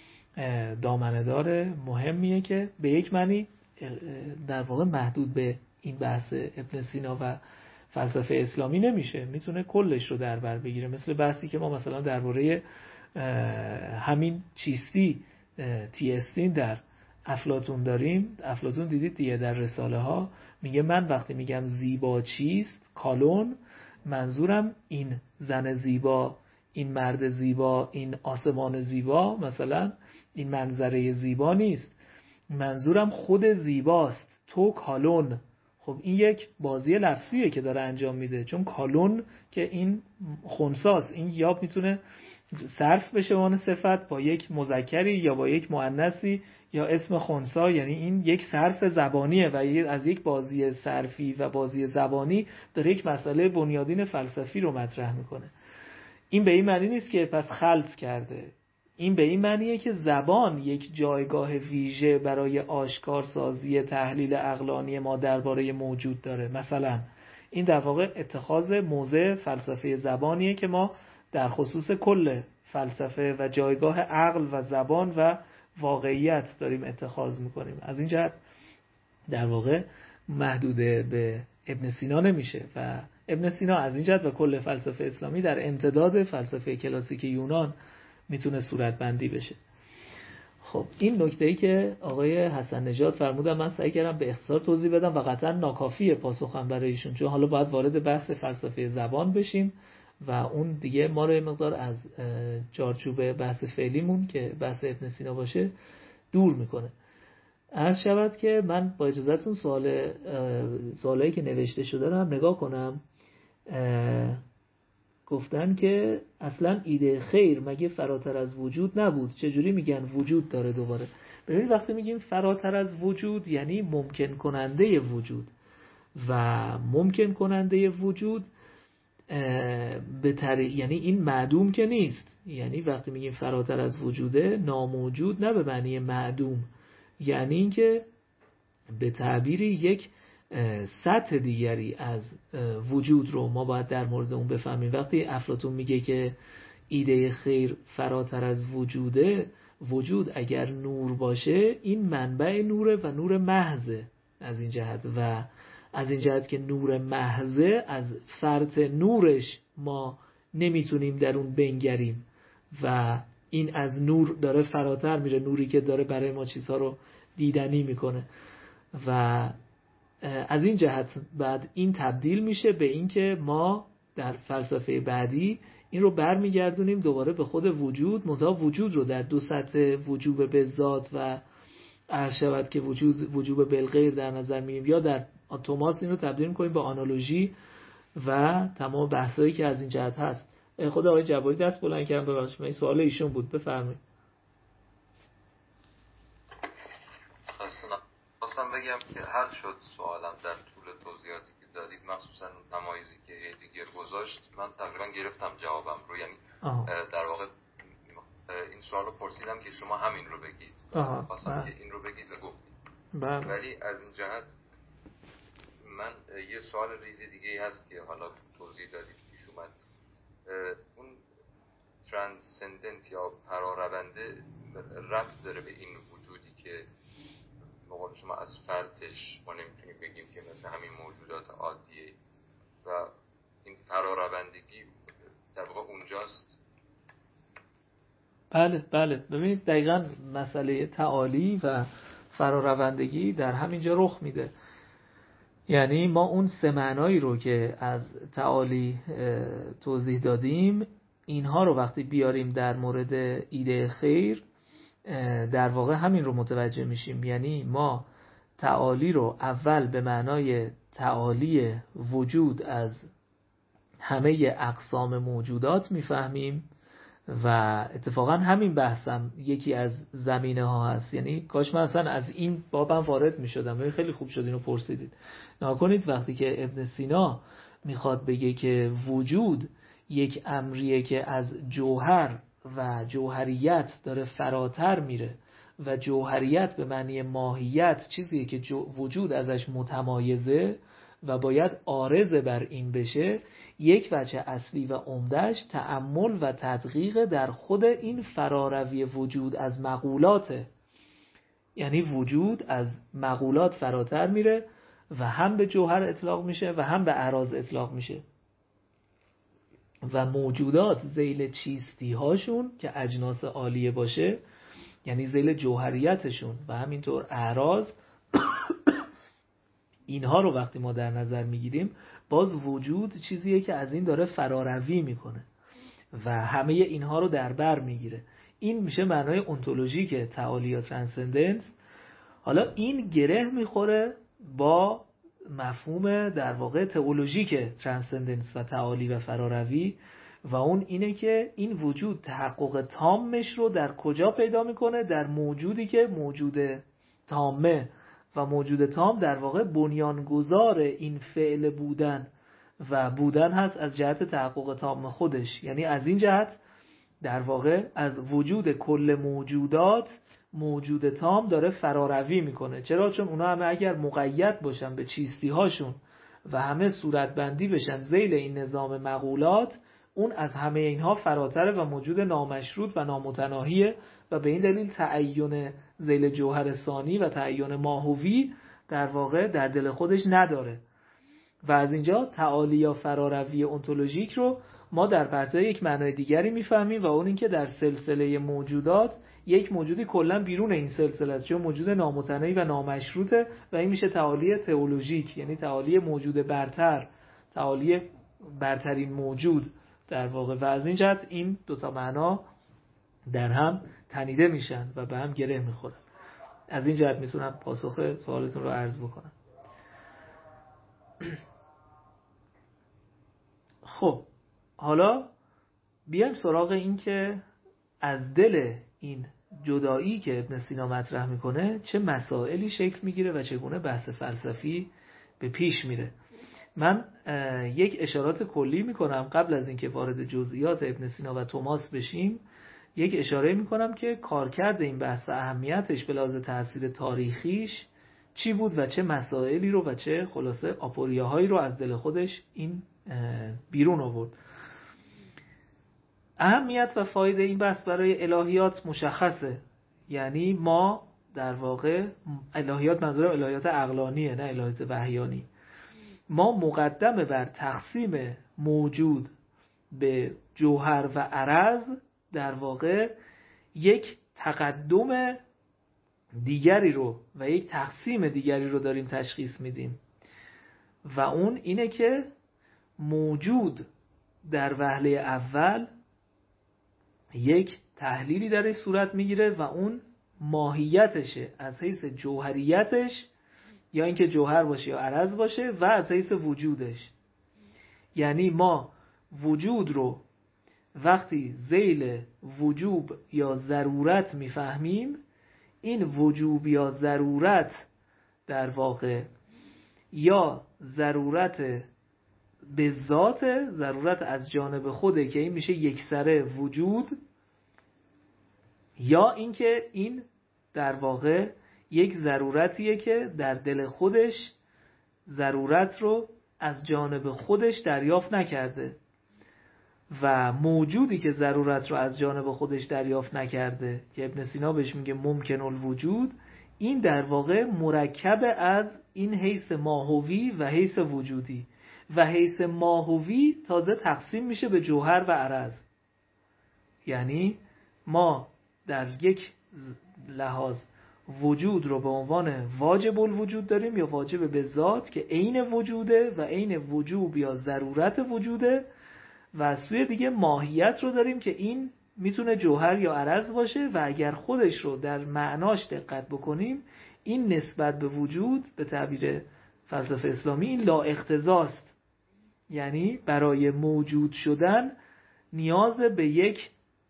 دامنه‌دار مهمیه که به یک معنی در واقع محدود به این بحث ابن سینا و فلسفه اسلامی نمیشه، میتونه کلش رو در بر بگیره. مثل بحثی که ما مثلا درباره همین چیستی تیستین در افلاطون داریم. افلاطون دیدید دیگه در رساله ها میگه من وقتی میگم زیبا چیست کالون، منظورم این زن زیبا، این مرد زیبا، این آسمان زیبا، مثلا این منظره زیبا نیست، منظورم خود زیباست، تو کالون. خب این یک بازی لفظیه که داره انجام میده، چون کالون که این خنثاست، این یا میتونه صرف بشه به عنوان صفت با یک مذکری یا با یک مؤنثی یا اسم خنثی، یعنی این یک صرف زبانیه و از یک بازی صرفی و بازی زبانی داره یک مسئله بنیادین فلسفی رو مطرح میکنه. این به این معنی نیست که پس خلط کرده، این به این معنیه که زبان یک جایگاه ویژه برای آشکارسازی تحلیل عقلانی ما درباره موجود داره. مثلا این در واقع اتخاذ موضع فلسفه زبانیه که ما در خصوص کل فلسفه و جایگاه عقل و زبان و واقعیت داریم اتخاذ میکنیم. از این جهت در واقع محدود به ابن سینا نمیشه و ابن سینا از این جهت و کل فلسفه اسلامی در امتداد فلسفه کلاسیک یونان میتونه صورت بندی بشه. خب این نکته‌ای که آقای حسن نژاد فرمودن من سعی کردم به اختصار توضیح بدم و قطعا ناکافیه پاسخم برای ایشون، چون حالا باید وارد بحث فلسفه زبان بشیم و اون دیگه ما رو یه مقدار از چارچوب بحث فعلیمون که بحث ابن سینا باشه دور میکنه. عرض شود که من با اجازهتون سوالایی که نوشته شده رو هم نگاه کنم. گفتن که اصلا ایده خیر مگه فراتر از وجود نبود؟ چجوری میگن وجود داره دوباره؟ ببینید وقتی میگیم فراتر از وجود یعنی ممکن کننده وجود، و ممکن کننده وجود یعنی این معدوم که نیست. یعنی وقتی میگیم فراتر از وجوده، ناموجود نه به معنی معدوم، یعنی اینکه به تعبیری یک سطح دیگری از وجود رو ما باید در مورد اون بفهمیم. وقتی افلاطون میگه که ایده خیر فراتر از وجوده، وجود اگر نور باشه این منبع نوره و نور محضه از این جهت، و از این جهت که نور محضه از فرط نورش ما نمیتونیم در اون بنگریم و این از نور داره فراتر میره، نوری که داره برای ما چیزها رو دیدنی میکنه و از این جهت بعد این تبدیل میشه به این که ما در فلسفه بعدی این رو برمیگردونیم دوباره به خود وجود، منتها وجود رو در دو سطح وجوب به ذات و عرض شود که وجوب بالغیر در نظر میگیم، یا در توماس این رو تبدیل کنیم به آنالوژی و تمام بحثایی که از این جهت هست. خود آقای جباری دست بلند کردن، ببخشید این سوال ایشون بود، بفرمایید. خواستم بگم که حل شد سوالم در طول توضیحاتی که دادید، مخصوصا تمایزی که دیگر گذاشت من تقریبا گرفتم جوابم رو، یعنی در واقع این سوال رو پرسیدم که شما همین رو بگید، خواستم که این رو بگید و گفتید. ولی از این جهت من یه سوال ریزی دیگه هست که حالا توضیح دادید پیش اومد، اون ترانسندنت یا پرارونده ربط داره به این وجودی که بقول شما از فرطش ما نمیتونیم بگیم که مثل همین موجودات عادیه و این فراروندگی در واقع اونجاست؟ بله ببینید دقیقاً مسئله تعالی و فراروندگی در همینجا رخ میده. یعنی ما اون سه معنایی رو که از تعالی توضیح دادیم، اینها رو وقتی بیاریم در مورد ایده خیر در واقع همین رو متوجه میشیم. یعنی ما تعالی رو اول به معنای تعالی وجود از همه اقسام موجودات میفهمیم و اتفاقا همین بحثم یکی از زمینه ها هست. یعنی کاش من اصلا از این بابم وارد می شدم. خیلی خوب شد اینو پرسیدید. نکنید وقتی که ابن سینا میخواد بگه که وجود یک امریه که از جوهر و جوهریت داره فراتر میره و جوهریت به معنی ماهیت چیزیه که وجود ازش متمایزه و باید عارض بر این بشه، یک وجه اصلی و عمده‌اش تأمل و تدقیق در خود این فراروی وجود از مقولاته. یعنی وجود از مقولات فراتر میره و هم به جوهر اطلاق میشه و هم به اعراض اطلاق میشه و موجودات ذیل چیستی هاشون که اجناس عالیه باشه، یعنی ذیل جوهریتشون و همینطور اعراض، اینها رو وقتی ما در نظر میگیریم، باز وجود چیزیه که از این داره فراروی میکنه و همه اینها رو در بر میگیره. این میشه معنای اونتولوژیک تعالی یا ترانسندنس. حالا این گره میخوره با مفهوم در واقع تئولوژیک ترانسندنس و تعالی و فراروی و اون اینه که این وجود تحقق تامش رو در کجا پیدا میکنه؟ در موجودی که موجود تامه و موجود تام در واقع بنیانگذار این فعل بودن و بودن هست از جهت تحقق تام خودش. یعنی از این جهت در واقع از وجود کل موجودات موجود تام داره فراروی میکنه. چرا؟ چون اونا همه اگر مقید باشن به چیستی هاشون و همه صورتبندی بشن ذیل این نظام مقولات، اون از همه اینها فراتره و موجود نامشروط و نامتناهیه و به این دلیل تعین ذیل جوهر ثانی و تعین ماهوی در واقع در دل خودش نداره. و از اینجا تعالی یا فراروی اونتولوژیک رو ما در پرتو یک معنای دیگری میفهمیم و اون این که در سلسله موجودات یک موجودی کلا بیرون این سلسله است، چون موجود نامتناهی و نامشروطه و این میشه تعالی تئولوژیک، یعنی تعالی موجود برتر، تعالی برترین موجود در واقع. و از این جهت این دوتا معنا در هم تنیده میشن و به هم گره میخورن. از این جهت میتونم پاسخ سوالتون رو عرض بکنم. خب حالا بیایم سراغ این که از دل این جدایی که ابن سینا مطرح میکنه چه مسائلی شکل میگیره و چگونه بحث فلسفی به پیش میره. من یک اشارات کلی میکنم قبل از اینکه وارد جزئیات ابن سینا و توماس بشیم. یک اشاره میکنم که کارکرد این بحث و اهمیتش به لحاظ تاثیر تاریخیش چی بود و چه مسائلی رو و چه خلاصه آپوریاهایی رو از دل خودش این بیرون آورد. اهمیت و فایده این بحث برای الهیات مشخصه. یعنی ما در واقع الهیات، منظورم الهیات عقلانیه نه الهیات وحیانی، ما مقدمه بر تقسیم موجود به جوهر و عرض در واقع یک تقدم دیگری رو و یک تقسیم دیگری رو داریم تشخیص میدیم و اون اینه که موجود در وهله اول یک تحلیلی درش صورت میگیره و اون ماهیتشه از حیث جوهریتش، یا اینکه جوهر باشه یا عرض باشه، و از حیث وجودش. یعنی ما وجود رو وقتی ذیل وجوب یا ضرورت میفهمیم، این وجوب یا ضرورت در واقع یا ضرورت به ذات، ضرورت از جانب خوده که این میشه یکسره وجود، یا اینکه این در واقع یک ضرورتیه که در دل خودش ضرورت رو از جانب خودش دریافت نکرده و موجودی که ضرورت رو از جانب خودش دریافت نکرده که ابن سینا بهش میگه ممکن الوجود، این در واقع مرکب از این حیث ماهوی و حیث وجودی و حیث ماهوی تازه تقسیم میشه به جوهر و عرض. یعنی ما در یک لحاظ وجود رو به عنوان واجب الوجود داریم یا واجب به ذات که عین وجوده و عین وجوب یا ضرورت وجوده، و از سوی دیگه ماهیت رو داریم که این میتونه جوهر یا عرض باشه و اگر خودش رو در معناش دقت بکنیم این نسبت به وجود به تعبیر فلسفه اسلامی این لا اقتضاست. یعنی برای موجود شدن نیاز به یک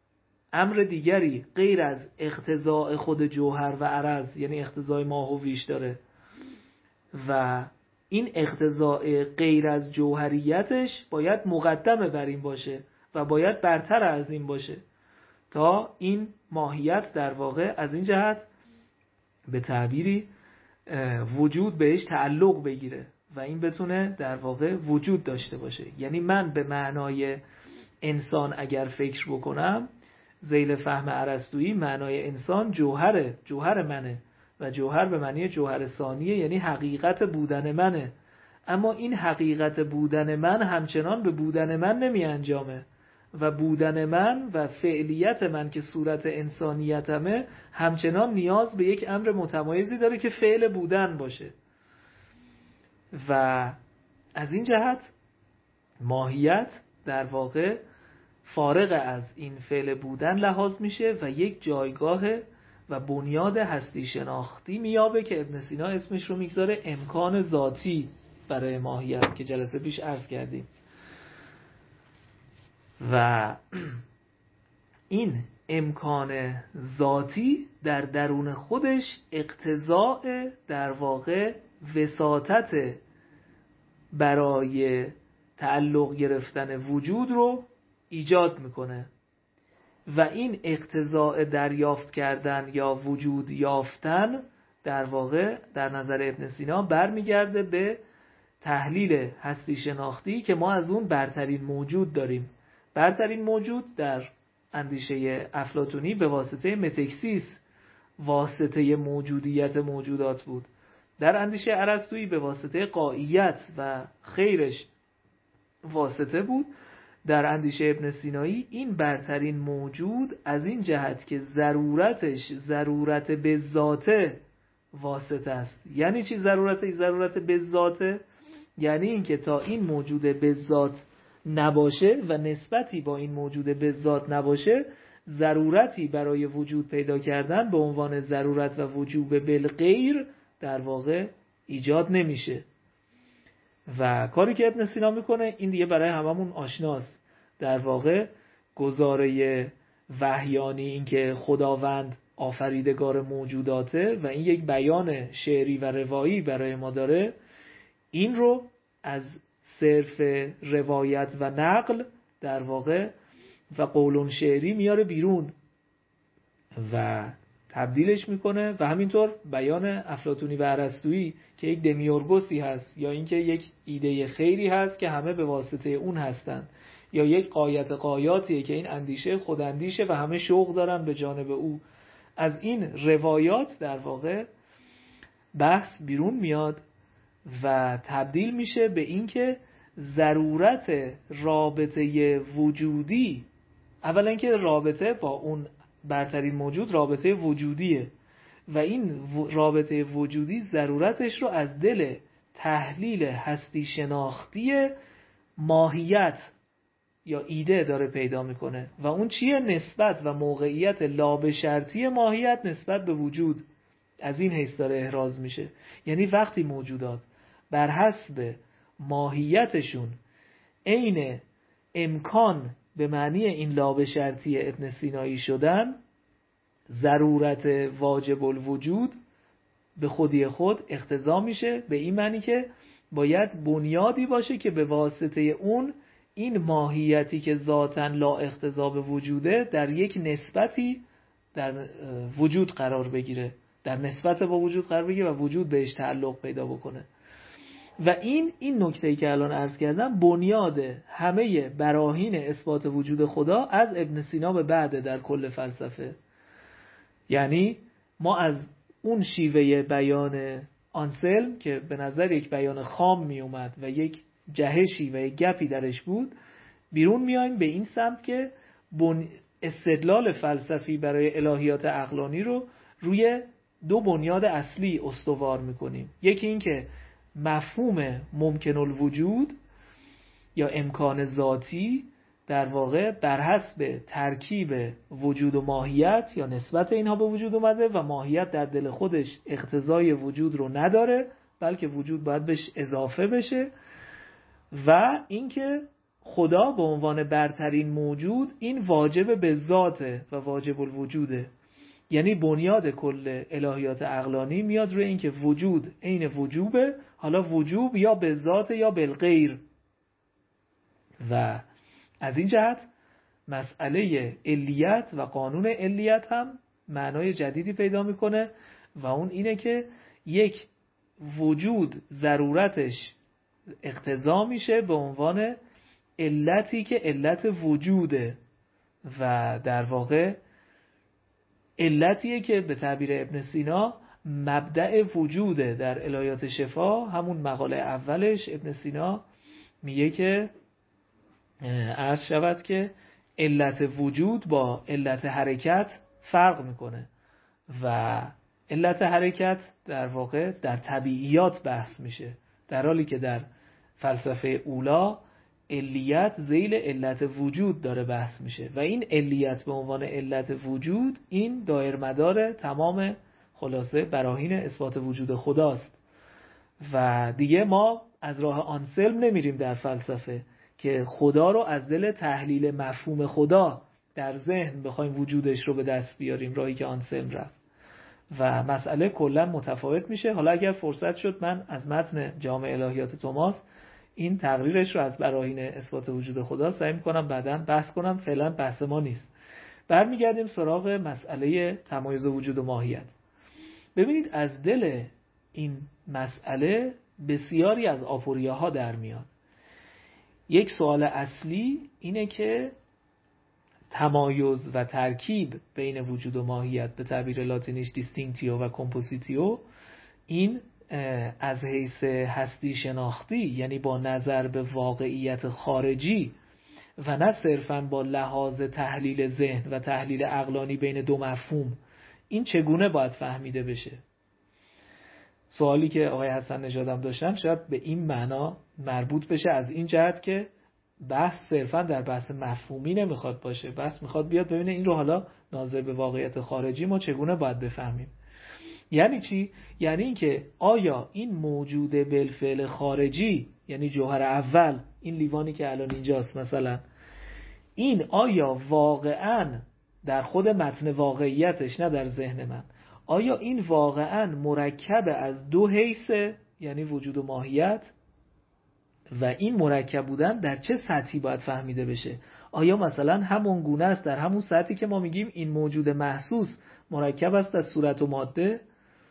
امر دیگری غیر از اقتضاء خود جوهر و عرض، یعنی اقتضای ماه و ویش داره و این اقتضاء غیر از جوهریتش باید مقدمه بر این باشه و باید برتر از این باشه تا این ماهیت در واقع از این جهت به تعبیری وجود بهش تعلق بگیره و این بتونه در واقع وجود داشته باشه. یعنی من به معنای انسان اگر فکر بکنم، ذیل فهم ارسطویی معنای انسان جوهر منه و جوهر به معنی جوهر ثانیه، یعنی حقیقت بودن منه. اما این حقیقت بودن من همچنان به بودن من نمی انجامه و بودن من و فعلیت من که صورت انسانیتمه همچنان نیاز به یک امر متمایزی داره که فعل بودن باشه و از این جهت ماهیت در واقع فارغ از این فعل بودن لحاظ میشه و یک جایگاه و بنیاد هستی شناختی میابه که ابن سینا اسمش رو میگذاره امکان ذاتی برای ماهیت که جلسه پیش عرض کردیم. و این امکان ذاتی در درون خودش اقتضاء در واقع وساطت برای تعلق گرفتن وجود رو ایجاد میکنه و این اقتضاء دریافت کردن یا وجود یافتن در واقع در نظر ابن سینا برمیگرده به تحلیل هستی شناختی که ما از اون برترین موجود داریم. برترین موجود در اندیشه افلاطونی به واسطه متکسیس واسطه موجودیت موجودات بود، در اندیشه ارسطویی به واسطه قائیت و خیرش واسطه بود، در اندیشه ابن سینایی این برترین موجود از این جهت که ضرورتش ضرورت به ذاته واسطه است. یعنی چی ضرورتش ضرورت به ذاته؟ یعنی این که تا این موجود به ذات نباشه و نسبتی با این موجود به ذات نباشه، ضرورتی برای وجود پیدا کردن به عنوان ضرورت و وجوب بالغیر در واقع ایجاد نمیشه. و کاری که ابن سینا میکنه این دیگه برای هممون آشناست، در واقع گزاره وحیانی، این که خداوند آفریدگار موجوداته و این یک بیان شعری و روایی برای ما داره، این رو از صرف روایت و نقل در واقع و قولون شعری میاره بیرون و تبدیلش میکنه و همینطور بیان افلاطونی و ارسطویی که یک دمیورگوسی هست یا اینکه یک ایده خیری هست که همه به واسطه اون هستن، یا یک غایت غایاتیه که این اندیشه خوداندیشه و همه شوق دارن به جانب او. از این روایات در واقع بحث بیرون میاد و تبدیل میشه به اینکه ضرورت رابطه وجودی، اولا اینکه رابطه با اون برترین موجود رابطه وجودیه و این رابطه وجودی ضرورتش رو از دل تحلیل هستی شناختی ماهیت یا ایده داره پیدا میکنه و اون چیه؟ نسبت و موقعیت لابشرطی ماهیت نسبت به وجود. از این حیث داره احراز میشه. یعنی وقتی موجودات بر حسب ماهیتشون عین امکان به معنی این لابشرطی ابن سینایی شدن، ضرورت واجب الوجود به خودی خود اقتضا میشه به این معنی که باید بنیادی باشه که به واسطه اون این ماهیتی که ذاتاً لا اقتضا به وجوده در یک نسبتی در وجود قرار بگیره، در نسبت با وجود قرار بگیره و وجود بهش تعلق پیدا بکنه. و این نکته‌ای که الان عرض کردم بنیاد همه براهین اثبات وجود خدا از ابن سینا به بعد در کل فلسفه. یعنی ما از اون شیوه بیان آنسلم که به نظر یک بیان خام می اومد و یک جهشی و یک گپی درش بود، بیرون میایم به این سمت که استدلال فلسفی برای الهیات عقلانی رو روی دو بنیاد اصلی استوار میکنیم. یکی این که مفهوم ممکن الوجود یا امکان ذاتی در واقع بر حسب ترکیب وجود و ماهیت یا نسبت اینها به وجود اومده و ماهیت در دل خودش اقتضای وجود رو نداره، بلکه وجود باید بهش اضافه بشه. و اینکه خدا به عنوان برترین موجود این واجب به ذاته و واجب الوجوده. یعنی بنیاد کل الهیات عقلانی میاد روی این که وجود عین وجوبه، حالا وجوب یا به ذات یا بالغیر. و از این جهت مسئله علیت و قانون علیت هم معنای جدیدی پیدا میکنه و اون اینه که یک وجود ضرورتش اقتضا میشه به عنوان علتی که علت وجوده و در واقع علتیه که به تعبیر ابن سینا مبدأ وجوده. در الهیات شفا همون مقاله اولش ابن سینا میگه که عرض شود که علت وجود با علت حرکت فرق میکنه و علت حرکت در واقع در طبیعیات بحث میشه، در حالی که در فلسفه اولا علیت ذیل علت وجود داره بحث میشه و این علیت به عنوان علت وجود این دایر مدار تمام خلاصه براهین اثبات وجود خداست. و دیگه ما از راه آنسلم نمیریم در فلسفه که خدا رو از دل تحلیل مفهوم خدا در ذهن بخوایم وجودش رو به دست بیاریم، راهی که آنسلم رفت و مسئله کلا متفاوت میشه. حالا اگر فرصت شد من از متن جامع الهیات توماس این تقریرش رو از براهین اثبات وجود خدا سعی میکنم بعداً بحث کنم، فعلا بحث ما نیست. برمیگردیم سراغ مسئله تمایز وجود و ماهیت. ببینید از دل این مسئله بسیاری از آپوریاها در میاد. یک سوال اصلی اینه که تمایز و ترکیب بین وجود و ماهیت به تعبیر لاتینیش دیستینکتیو و کمپوزیتیو این از حیث هستی شناختی، یعنی با نظر به واقعیت خارجی و نه صرفاً با لحاظ تحلیل ذهن و تحلیل عقلانی بین دو مفهوم، این چگونه باید فهمیده بشه؟ سوالی که آقای حسن نژادم داشتن شاید به این معنا مربوط بشه، از این جهت که بحث صرفاً در بحث مفهومی نمیخواد باشه، بحث میخواد بیاد ببینه این رو حالا ناظر به واقعیت خارجی ما چگونه باید بفهمیم. یعنی چی؟ یعنی این که آیا این موجود بالفعل خارجی، یعنی جوهر اول، این لیوانی که الان اینجاست مثلا، این آیا واقعاً در خود متن واقعیتش، نه در ذهن من، آیا این واقعاً مرکب از دو حیث، یعنی وجود و ماهیت، و این مرکب بودن در چه سطحی باید فهمیده بشه؟ آیا مثلا همون گونه است در همون سطحی که ما میگیم این موجود محسوس مرکب است از صورت و ماده؟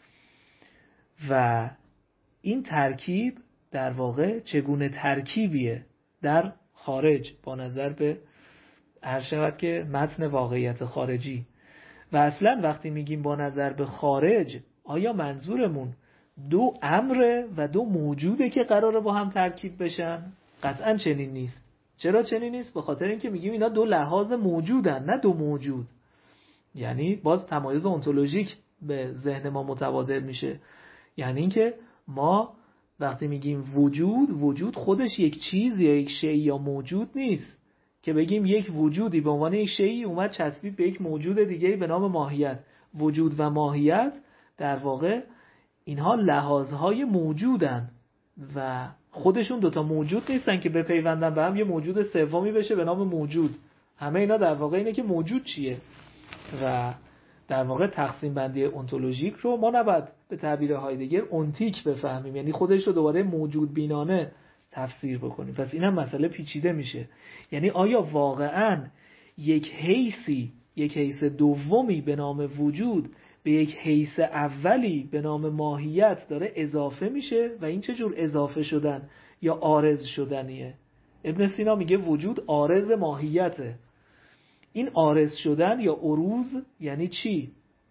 و این ترکیب در واقع چگونه ترکیبیه در خارج با نظر به هر شود که متن واقعیت خارجی؟ و اصلا وقتی میگیم با نظر به خارج، آیا منظورمون دو امر و دو موجوده که قراره با هم ترکیب بشن؟ قطعا چنین نیست. چرا چنین نیست؟ به خاطر اینکه میگیم اینا دو لحاظ موجودن، نه دو موجود. یعنی باز تمایز انتولوژیک به ذهن ما متبادر میشه. یعنی اینکه ما وقتی میگیم وجود خودش یک چیز یا یک شی یا موجود نیست که بگیم یک وجودی به عنوان یک شیئی اومد چسبید به یک موجود دیگه‌ای به نام ماهیت. وجود و ماهیت در واقع اینها لحاظهای موجودن و خودشون دوتا موجود نیستن که بپیوندن به هم یه موجود سومی بشه به نام موجود. همه اینا در واقع اینه که موجود چیه. و در واقع تقسیم بندی انتولوژیک رو ما نباید به تعبیر هایدگر اونتیک بفهمیم، یعنی خودش رو دوباره موجود بینانه تفسیر بکنیم. پس این هم مسئله پیچیده میشه. یعنی آیا واقعاً یک حیث دومی به نام وجود به یک حیث اولی به نام ماهیت داره اضافه میشه و این چه جور اضافه شدن یا عارض شدنیه؟ ابن سینا میگه وجود عارض ماهیته. این عارض شدن یا عروض یعنی چی؟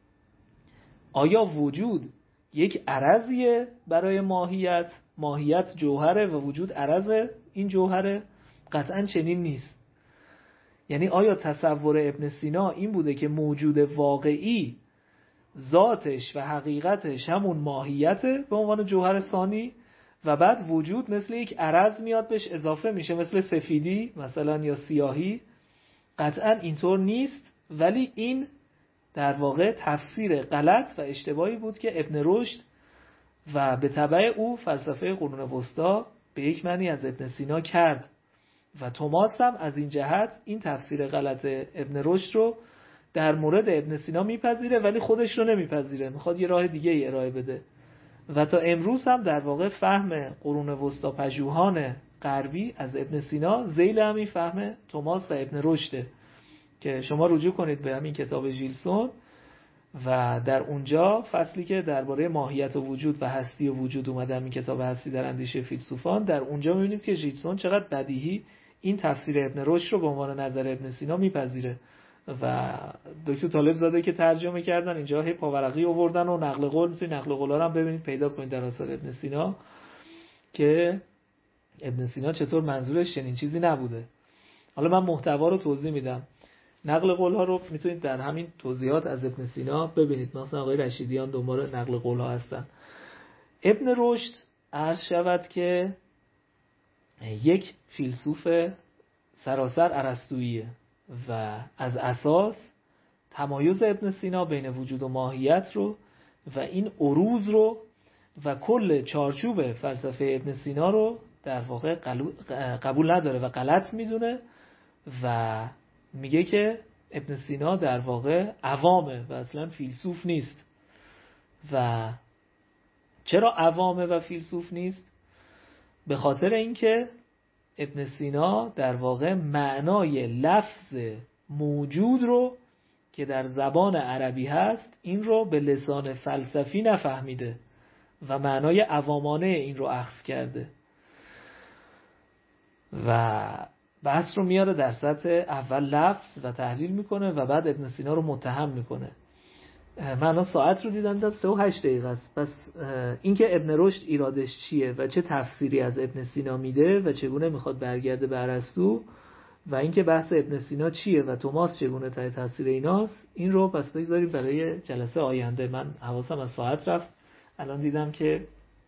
آیا وجود یک عرضیه برای ماهیت جوهره و وجود عرض این جوهره؟ قطعا چنین نیست. یعنی آیا تصور ابن سینا این بوده که موجود واقعی ذاتش و حقیقتش همون ماهیته به عنوان جوهر ثانی و بعد وجود مثل یک عرض میاد بهش اضافه میشه، مثل سفیدی مثلا یا سیاهی؟ قطعا اینطور نیست. ولی این در واقع تفسیر غلط و اشتباهی بود که ابن رشد و به تبع او فلسفه قرون وسطی به یک معنی از ابن سینا کرد و توماس هم از این جهت این تفسیر غلط ابن رشد رو در مورد ابن سینا میپذیره ولی خودش رو نمیپذیره، میخواد یه راه دیگه ای ارائه بده. و تا امروز هم در واقع فهم قرون وسطی پژوهان غربی از ابن سینا ذیل همین فهم توماس و ابن رشده که شما رجوع کنید به همین کتاب ژیلسون و در اونجا فصلی که درباره ماهیت و وجود و هستی و وجود اومده، این کتاب هستی در اندیشه فیلسوفان، در اونجا می‌بینید که ژیلسون چقدر بدیهی این تفسیر ابن رشد رو به عنوان نظر ابن سینا میپذیره و دکتر طالب زاده که ترجمه کردن اینجا هی پاورقی آوردن و نقل قول، میتونید نقل قولا رو هم ببینید پیدا کنید در آثار ابن سینا که ابن سینا چطور منظورش چنین چیزی نبوده. حالا من محتوا رو توضیح میدم. نقل قول ها رو میتونید در همین توضیحات از ابن سینا ببینید، مثلا آقای رشیدیان دنبال نقل قول ها هستن. ابن رشد عرض شود که یک فیلسوف سراسر ارسطوییه و از اساس تمایز ابن سینا بین وجود و ماهیت رو و این عروض رو و کل چارچوب فلسفه ابن سینا رو در واقع قبول نداره و غلط میدونه و میگه که ابن سینا در واقع عوامه و اصلا فیلسوف نیست. و چرا عوامه و فیلسوف نیست؟ به خاطر اینکه ابن سینا در واقع معنای لفظ موجود رو که در زبان عربی هست این رو به لسان فلسفی نفهمیده و معنای عوامانه این رو اخذ کرده و بحث رو میاره در سطح اول لفظ و تحلیل میکنه و بعد ابن سینا رو متهم میکنه. من ساعت رو دیدم 3:08 است. پس اینکه ابن رشد ایرادش چیه و چه تفسیری از ابن سینا میده و چگونه میخواد برگرده به ارسطو و اینکه بحث ابن سینا چیه و توماس چگونه تحت تاثیر ایناست، این رو پس بگذاریم برای جلسه آینده. من حواسم از ساعت رفت، الان دیدم که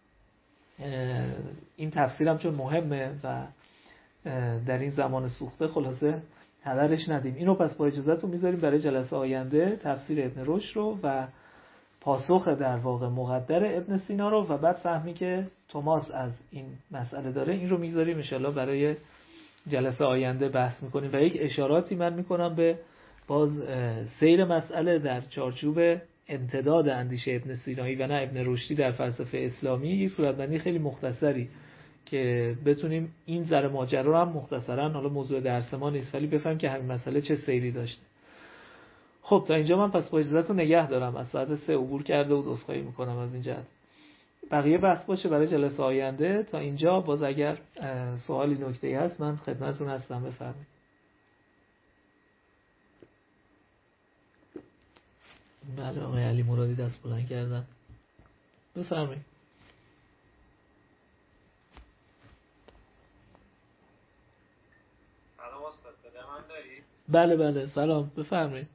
این تفسیرم چون مهمه و در این زمان سوخته خلاصه هدرش ندیم. اینو پس با اجازهتون میذاریم برای جلسه آینده، تفسیر ابن رشد رو و پاسخ در واقع مقدر ابن سینا رو و بعد فهمی که توماس از این مسئله داره، این رو میذاریم ان شاءالله برای جلسه آینده بحث میکنیم. و یک اشاراتی من میکنم به باز سیر مسئله در چارچوب امتداد اندیشه ابن سینایی و نه ابن رشدی در فلسفه اسلامی، یک صورتبندی خیلی مختصری که بتونیم این ذره ماجرا رو هم مختصرا، حالا موضوع درس ما نیست ولی بفهم که همین مسئله چه سیری داشته. خب تا اینجا من پس با اجازهتون نگه دارم، از ساعت 3 عبور کرده و عذرخواهی میکنم از این جهت. بقیه بحث باشه برای جلسه آینده. تا اینجا باز اگر سوالی نکته‌ای هست من خدمتتون هستم، بفرمایید. بله آقای علی مرادی دست بلند کردن، بفرمایید. سلام استاد، صدا من داری؟ بله بله سلام، بفرمایید.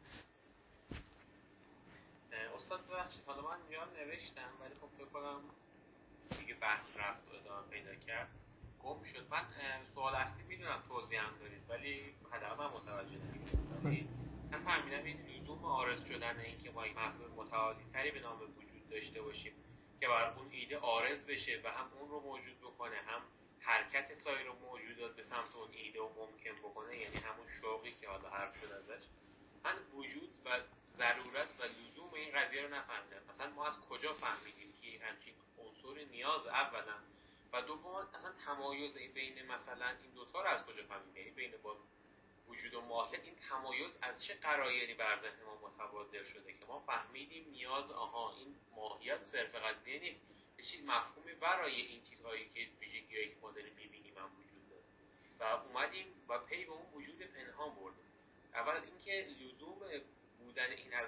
استاد ببخشید حالا من اینجا نوشتم ولی خب فکر کنم دیگه بحث رفت و ادامه پیدا کرد گم شد. من سوال اصلی میدونم توضیح هم دارید ولی حداقل من متوجه نمیشم. من فهمیدم این لزوم عارض شدن این که ما یک مفهوم متعالی تری به نام وجود داشته باشیم که بر اون ایده عارض بشه و هم اون رو موجود بکنه هم حرکت سایر موجودات به سمت اون ایده رو ممکن بکنه، یعنی همون شوقی که حالا حرف شد ازش. من وجود و ضرورت و لزوم این قضیه رو نفهمیدم. مثلا ما از کجا فهمیدیم که همچین عنصر نیاز اولا و دوم اصلا تمایز بین مثلا این دوتا رو از کجا فهمیدیم، یعنی بین باز وجود و ماهیت این تمایز از چه قرایری بر ذهن ما متبادر شده که ما فهمیدیم نیاز این ماهیت صرف قضیه نیست، چیز مفهومی برای این چیزهایی که ویژگی‌هایی که ما داریم می‌بینیم هم وجود داره و اومدیم و پی به اون وجود پنهان بردیم. اول اینکه لزوم بودن این از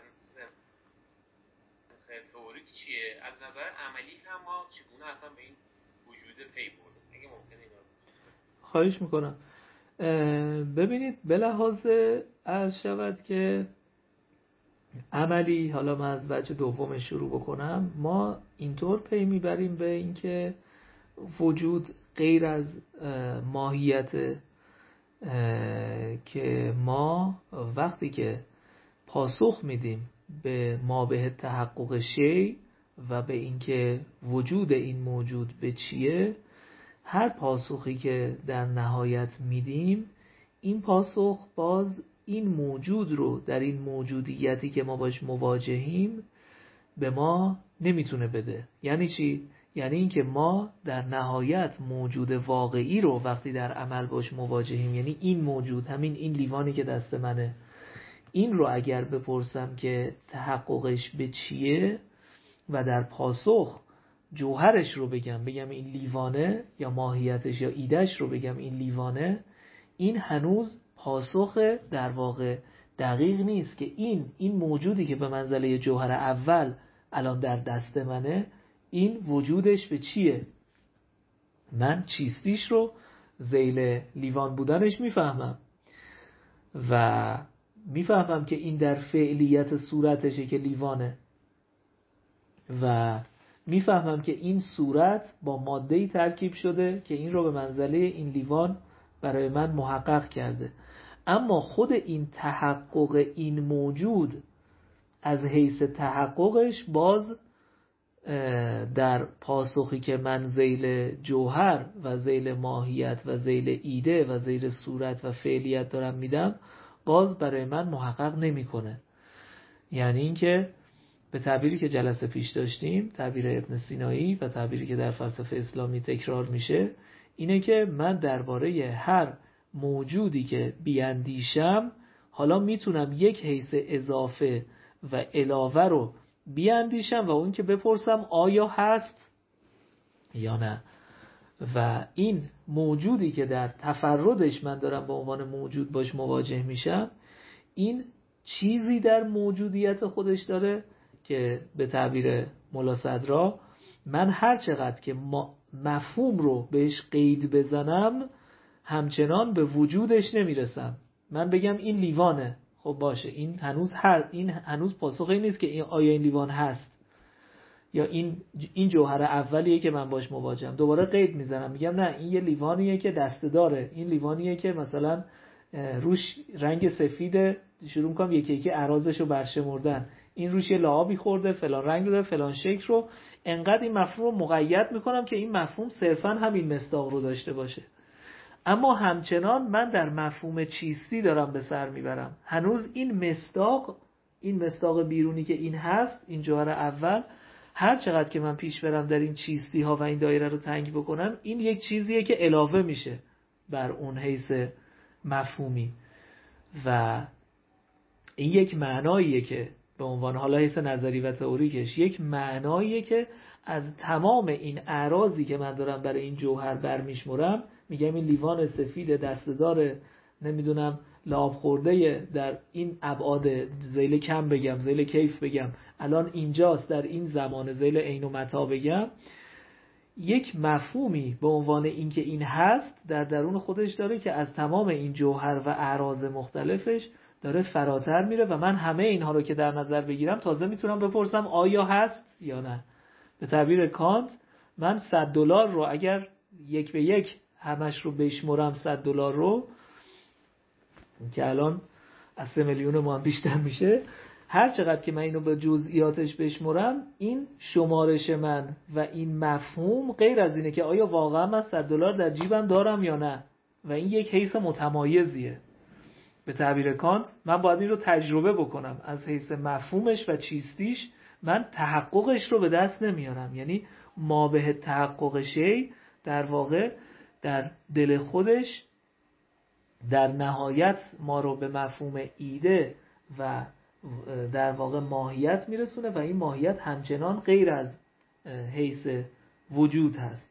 تئوریک چیه، از نظر عملی هم ما چگونه اصلا به این وجود پی بردیم، اگه ممکنه اینا خواهش میکنم. ببینید به لحاظ عرض شود که عملی، حالا من از وجه دوم شروع بکنم، ما اینطور پی میبریم به اینکه وجود غیر از ماهیت که ما وقتی که پاسخ میدیم به ما به تحقق شی و به اینکه وجود این موجود به چیه، هر پاسخی که در نهایت میدیم، این پاسخ باز این موجود رو در این موجودیتی که ما باش مواجهیم به ما نمیتونه بده. یعنی چی؟ یعنی این که ما در نهایت موجود واقعی رو وقتی در عمل باش مواجهیم، یعنی این موجود، این لیوانی که دست منه، این رو اگر بپرسم که تحققش به چیه و در پاسخ جوهرش رو بگم این لیوانه، یا ماهیتش یا ایدهش رو بگم این لیوانه، این هنوز پاسخ در واقع دقیق نیست که این موجودی که به منزله جوهر اول الان در دست منه، این وجودش به چیه. من چیستیش رو ذیل لیوان بودنش میفهمم و میفهمم که این در فعلیت صورتشه که لیوانه و میفهمم که این صورت با ماده‌ای ترکیب شده که این رو به منزله این لیوان برای من محقق کرده. اما خود این تحقق این موجود از حیث تحققش باز در پاسخی که من ذیل جوهر و ذیل ماهیت و ذیل ایده و ذیل صورت و فعلیت دارم میدم، باز برای من محقق نمیکنه. یعنی اینکه به تعبیری که جلسه پیش داشتیم، تعبیر ابن سینایی و تعبیری که در فلسفه اسلامی تکرار میشه، اینه که من درباره هر موجودی که بیاندیشم، حالا میتونم یک حیث اضافه و علاوه رو بیاندیشم و اون که بپرسم آیا هست یا نه. و این موجودی که در تفردش من دارم به عنوان موجود باش مواجه میشم، این چیزی در موجودیت خودش داره که به تعبیر ملا صدرا، من هر چقدر که مفهوم رو بهش قید بزنم همچنان به وجودش نمیرسم. من بگم این لیوانه، خب باشه، این هنوز پاسخ این نیست که آیا این لیوان هست یا این جوهر اولیه که من باش مواجهم. دوباره قید میزنم، میگم نه، این یه لیوانیه که دسته داره، این لیوانیه که مثلا روش رنگ سفیده، شروع میکنم یکی یکی اعراضشو برشمردن، این روش یه لعابی خورده، فلان رنگ داره، فلان شکل رو، انقدر این مفهوم رو مقید میکنم که این مفهوم صرفا همین مصداق رو داشته باشه. اما همچنان من در مفهوم چیستی دارم به سر میبرم. هنوز این مصداق بیرونی که این هست، این جوهر اول، هر چقدر که من پیش برم در این چیستی ها و این دایره رو تنگ بکنم، این یک چیزیه که علاوه میشه بر اون حیث مفهومی و این یک معناییه که به عنوان حالا حیث نظری و تئوریکش یک معناییه که از تمام این اعراضی که من دارم برای این جوهر برمیشمرم، میگم این لیوان سفید دسته‌دار، نمیدونم لعاب خورده، در این ابعاد ذیل کم بگم، ذیل کیف بگم، الان اینجاست، در این زمان ذیل عین و متا بگم، یک مفهومی به عنوان اینکه این هست در درون خودش داره که از تمام این جوهر و اعراض مختلفش داره فراتر میره و من همه اینها رو که در نظر بگیرم تازه میتونم بپرسم آیا هست یا نه. به تعبیر کانت، من $100 رو اگر یک به یک همش رو بشمرم، $100 رو که الان از 3 میلیون ما هم بیشتر میشه، هر چقدر که من اینو به جزئیاتش بشمرم، این شمارش من و این مفهوم غیر از اینه که آیا واقعا من $100 در جیبم دارم یا نه، و این یک حیث متمایزیه. به تعبیر کانت من باید این رو تجربه بکنم، از حیث مفهومش و چیستیش من تحققش رو به دست نمیارم. یعنی ما به تحقق شی در واقع در دل خودش در نهایت ما رو به مفهوم ایده و در واقع ماهیت میرسونه و این ماهیت همچنان غیر از حیث وجود هست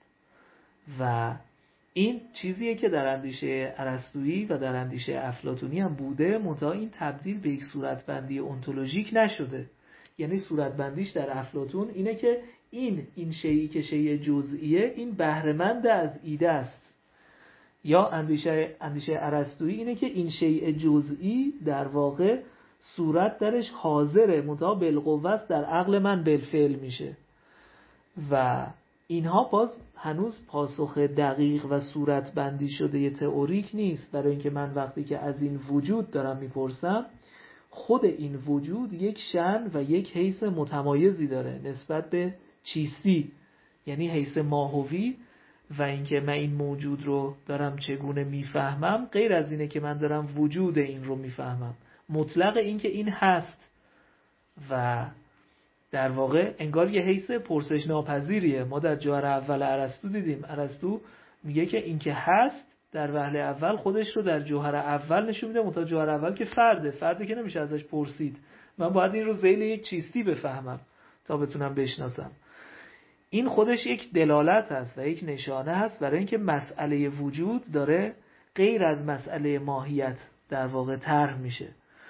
و این چیزیه که در اندیشه ارسطویی و در اندیشه افلاطونی هم بوده، منتها این تبدیل به یک صورتبندی اونتولوژیک نشده. یعنی صورتبندیش در افلاطون اینه که این شیئی که شیء جزئیه، این بهره‌مند از ایده است، یا اندیشه ارسطویی اینه که این شیء جزئی در واقع صورت درش حاضره، منتها بالقوه است، در عقل من بالفعل میشه و اینها باز هنوز پاسخ دقیق و صورتبندی شده ی تئوریک نیست. برای اینکه من وقتی که از این وجود دارم میپرسم، خود این وجود یک شأن و یک حیث متمایزی داره نسبت به چیستی، یعنی حیث ماهوی و اینکه من این موجود رو دارم چگونه میفهمم غیر از اینه که من دارم وجود این رو میفهمم. مطلق این که این هست و در واقع انگار یه حیث پرسش ناپذیریه. ما در جوهر اول ارسطو دیدیم، ارسطو میگه که این که هست در وهله اول خودش رو در جوهر اول نشون میده، منتها جوهر اول که فرده که نمیشه ازش پرسید، من باید این رو ذیل یک چیستی بفهمم تا بتونم بشناسم. این خودش یک دلالت هست و یک نشانه هست برای اینکه مسئله وجود داره غیر از مسئله ماهیت در واقع طرح میشه.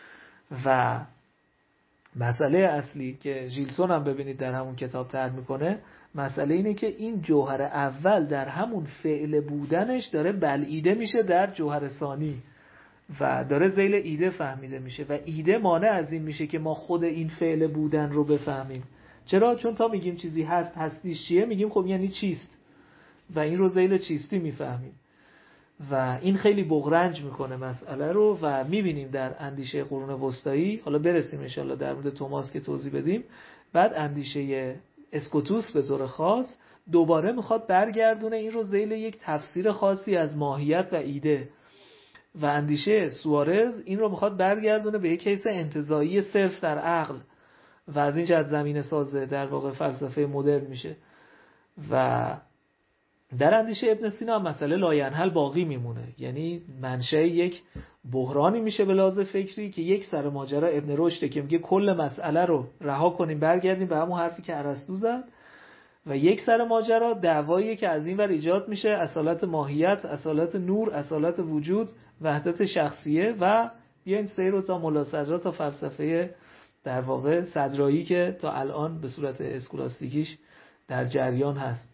و مسئله اصلی که ژیلسون هم ببینید در همون کتاب طرح میکنه، مسئله اینه که این جوهر اول در همون فعل بودنش داره بلعیده میشه در جوهر ثانی و داره ذیل ایده فهمیده میشه و ایده مانع از این میشه که ما خود این فعل بودن رو بفهمیم. چرا؟ چون تا میگیم چیزی هست، هستیش چیه، میگیم خب یعنی چیست و این رو ذیل چیستی میفهمیم و این خیلی بغرنج میکنه مسئله رو و میبینیم در اندیشه قرون وسطایی. حالا برسیم انشالله در مورد توماس که توضیح بدیم. بعد اندیشه اسکوتوس به طور خاص دوباره میخواد برگردونه این رو ذیل یک تفسیر خاصی از ماهیت و ایده و اندیشه سوارز این رو میخواد برگردونه به یک حیث انتزاعی صرف در عقل و از این جهت زمینه سازه در واقع فلسفه مدرن میشه. و در اندیشه ابن سینا مسئله لاینحل باقی میمونه، یعنی منشأ یک بحرانی میشه به لحاظ فکری که یک سر ماجرا ابن رشده که میگه کل مسئله رو رها کنیم برگردیم به همون حرفی که ارسطو زد و یک سر ماجرا دعوایی که از این ور ایجاد میشه، اصالت ماهیت، اصالت نور، اصالت وجود، وحدت شخصیه و بیاین سیر رو تا ملاصجات تا فلسفه در واقع صدرایی که تا الان به صورت اسکولاستیکیش در جریان هست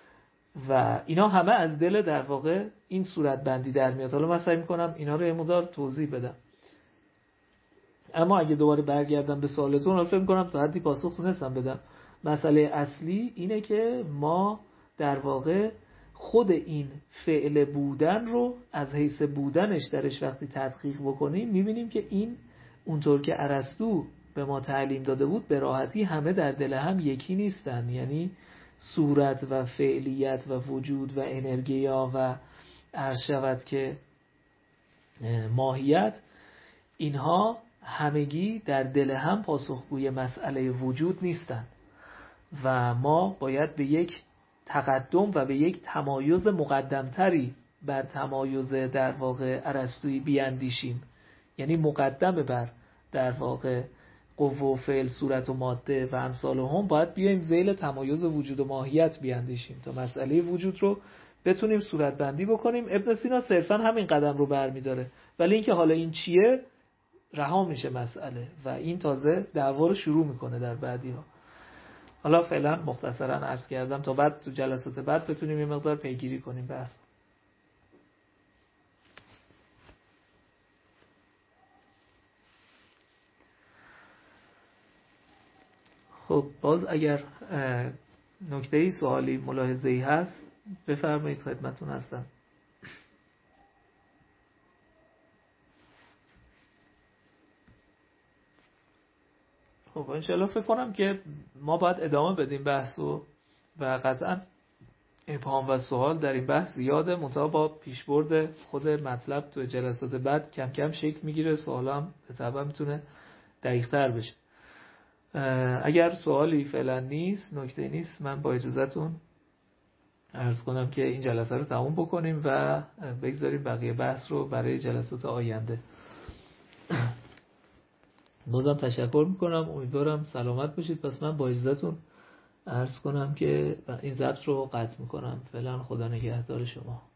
و اینا همه از دل در واقع این صورت بندی در میاد. حالا من سعی میکنم اینا رو یه مقدار توضیح بدم، اما اگه دوباره برگردم به سوالتون، حالا فکر میکنم تا حدی پاسخ تونستم بدم. مسئله اصلی اینه که ما در واقع خود این فعل بودن رو از حیث بودنش درش وقتی تدقیق بکنیم میبینیم که این اونطور که ارسطو به ما تعلیم داده بود به راحتی همه در دل هم یکی نیستن. یعنی صورت و فعلیت و وجود و انرژیا و عرض شود که ماهیت، اینها همگی در دل هم پاسخگوی مسئله وجود نیستن و ما باید به یک تقدم و به یک تمایز مقدمتری بر تمایز در واقع ارسطویی بیاندیشیم. یعنی مقدم بر در واقع قوه و فعل، صورت و ماده و امثال هم، باید بیایم ذیل تمایز وجود و ماهیت بیاندیشیم تا مسئله وجود رو بتونیم صورت بندی بکنیم. ابن سینا صرفا همین قدم رو برمیداره، ولی اینکه حالا این چیه رها میشه مسئله و این تازه دعوا رو شروع میکنه در بعدی ها. حالا فعلا مختصرا عرض کردم تا بعد تو جلسات بعد بتونیم یه مقدار پیگیری کنیم بحث. خب باز اگر نکته‌ای، سوالی، ملاحظه‌ای هست بفرمایید، خدمتتون هستم. خب انشالله فکر کنم که ما باید ادامه بدیم بحث و قطعا ابهام و سوال در این بحث زیاده، منتها با پیشبرد خود مطلب تو جلسات بعد کم کم شکل میگیره، سوالا هم طبعا میتونه دقیق‌تر بشه. اگر سوالی فعلا نیست، نکته نیست، من با اجازهتون عرض کنم که این جلسه رو تموم بکنیم و بگذاریم بقیه بحث رو برای جلسات آینده. بازم تشکر میکنم، امیدوارم سلامت باشید. پس من با اجازهتون عرض کنم که این ضبط رو قطع میکنم. فعلا خدا نگهدار شما.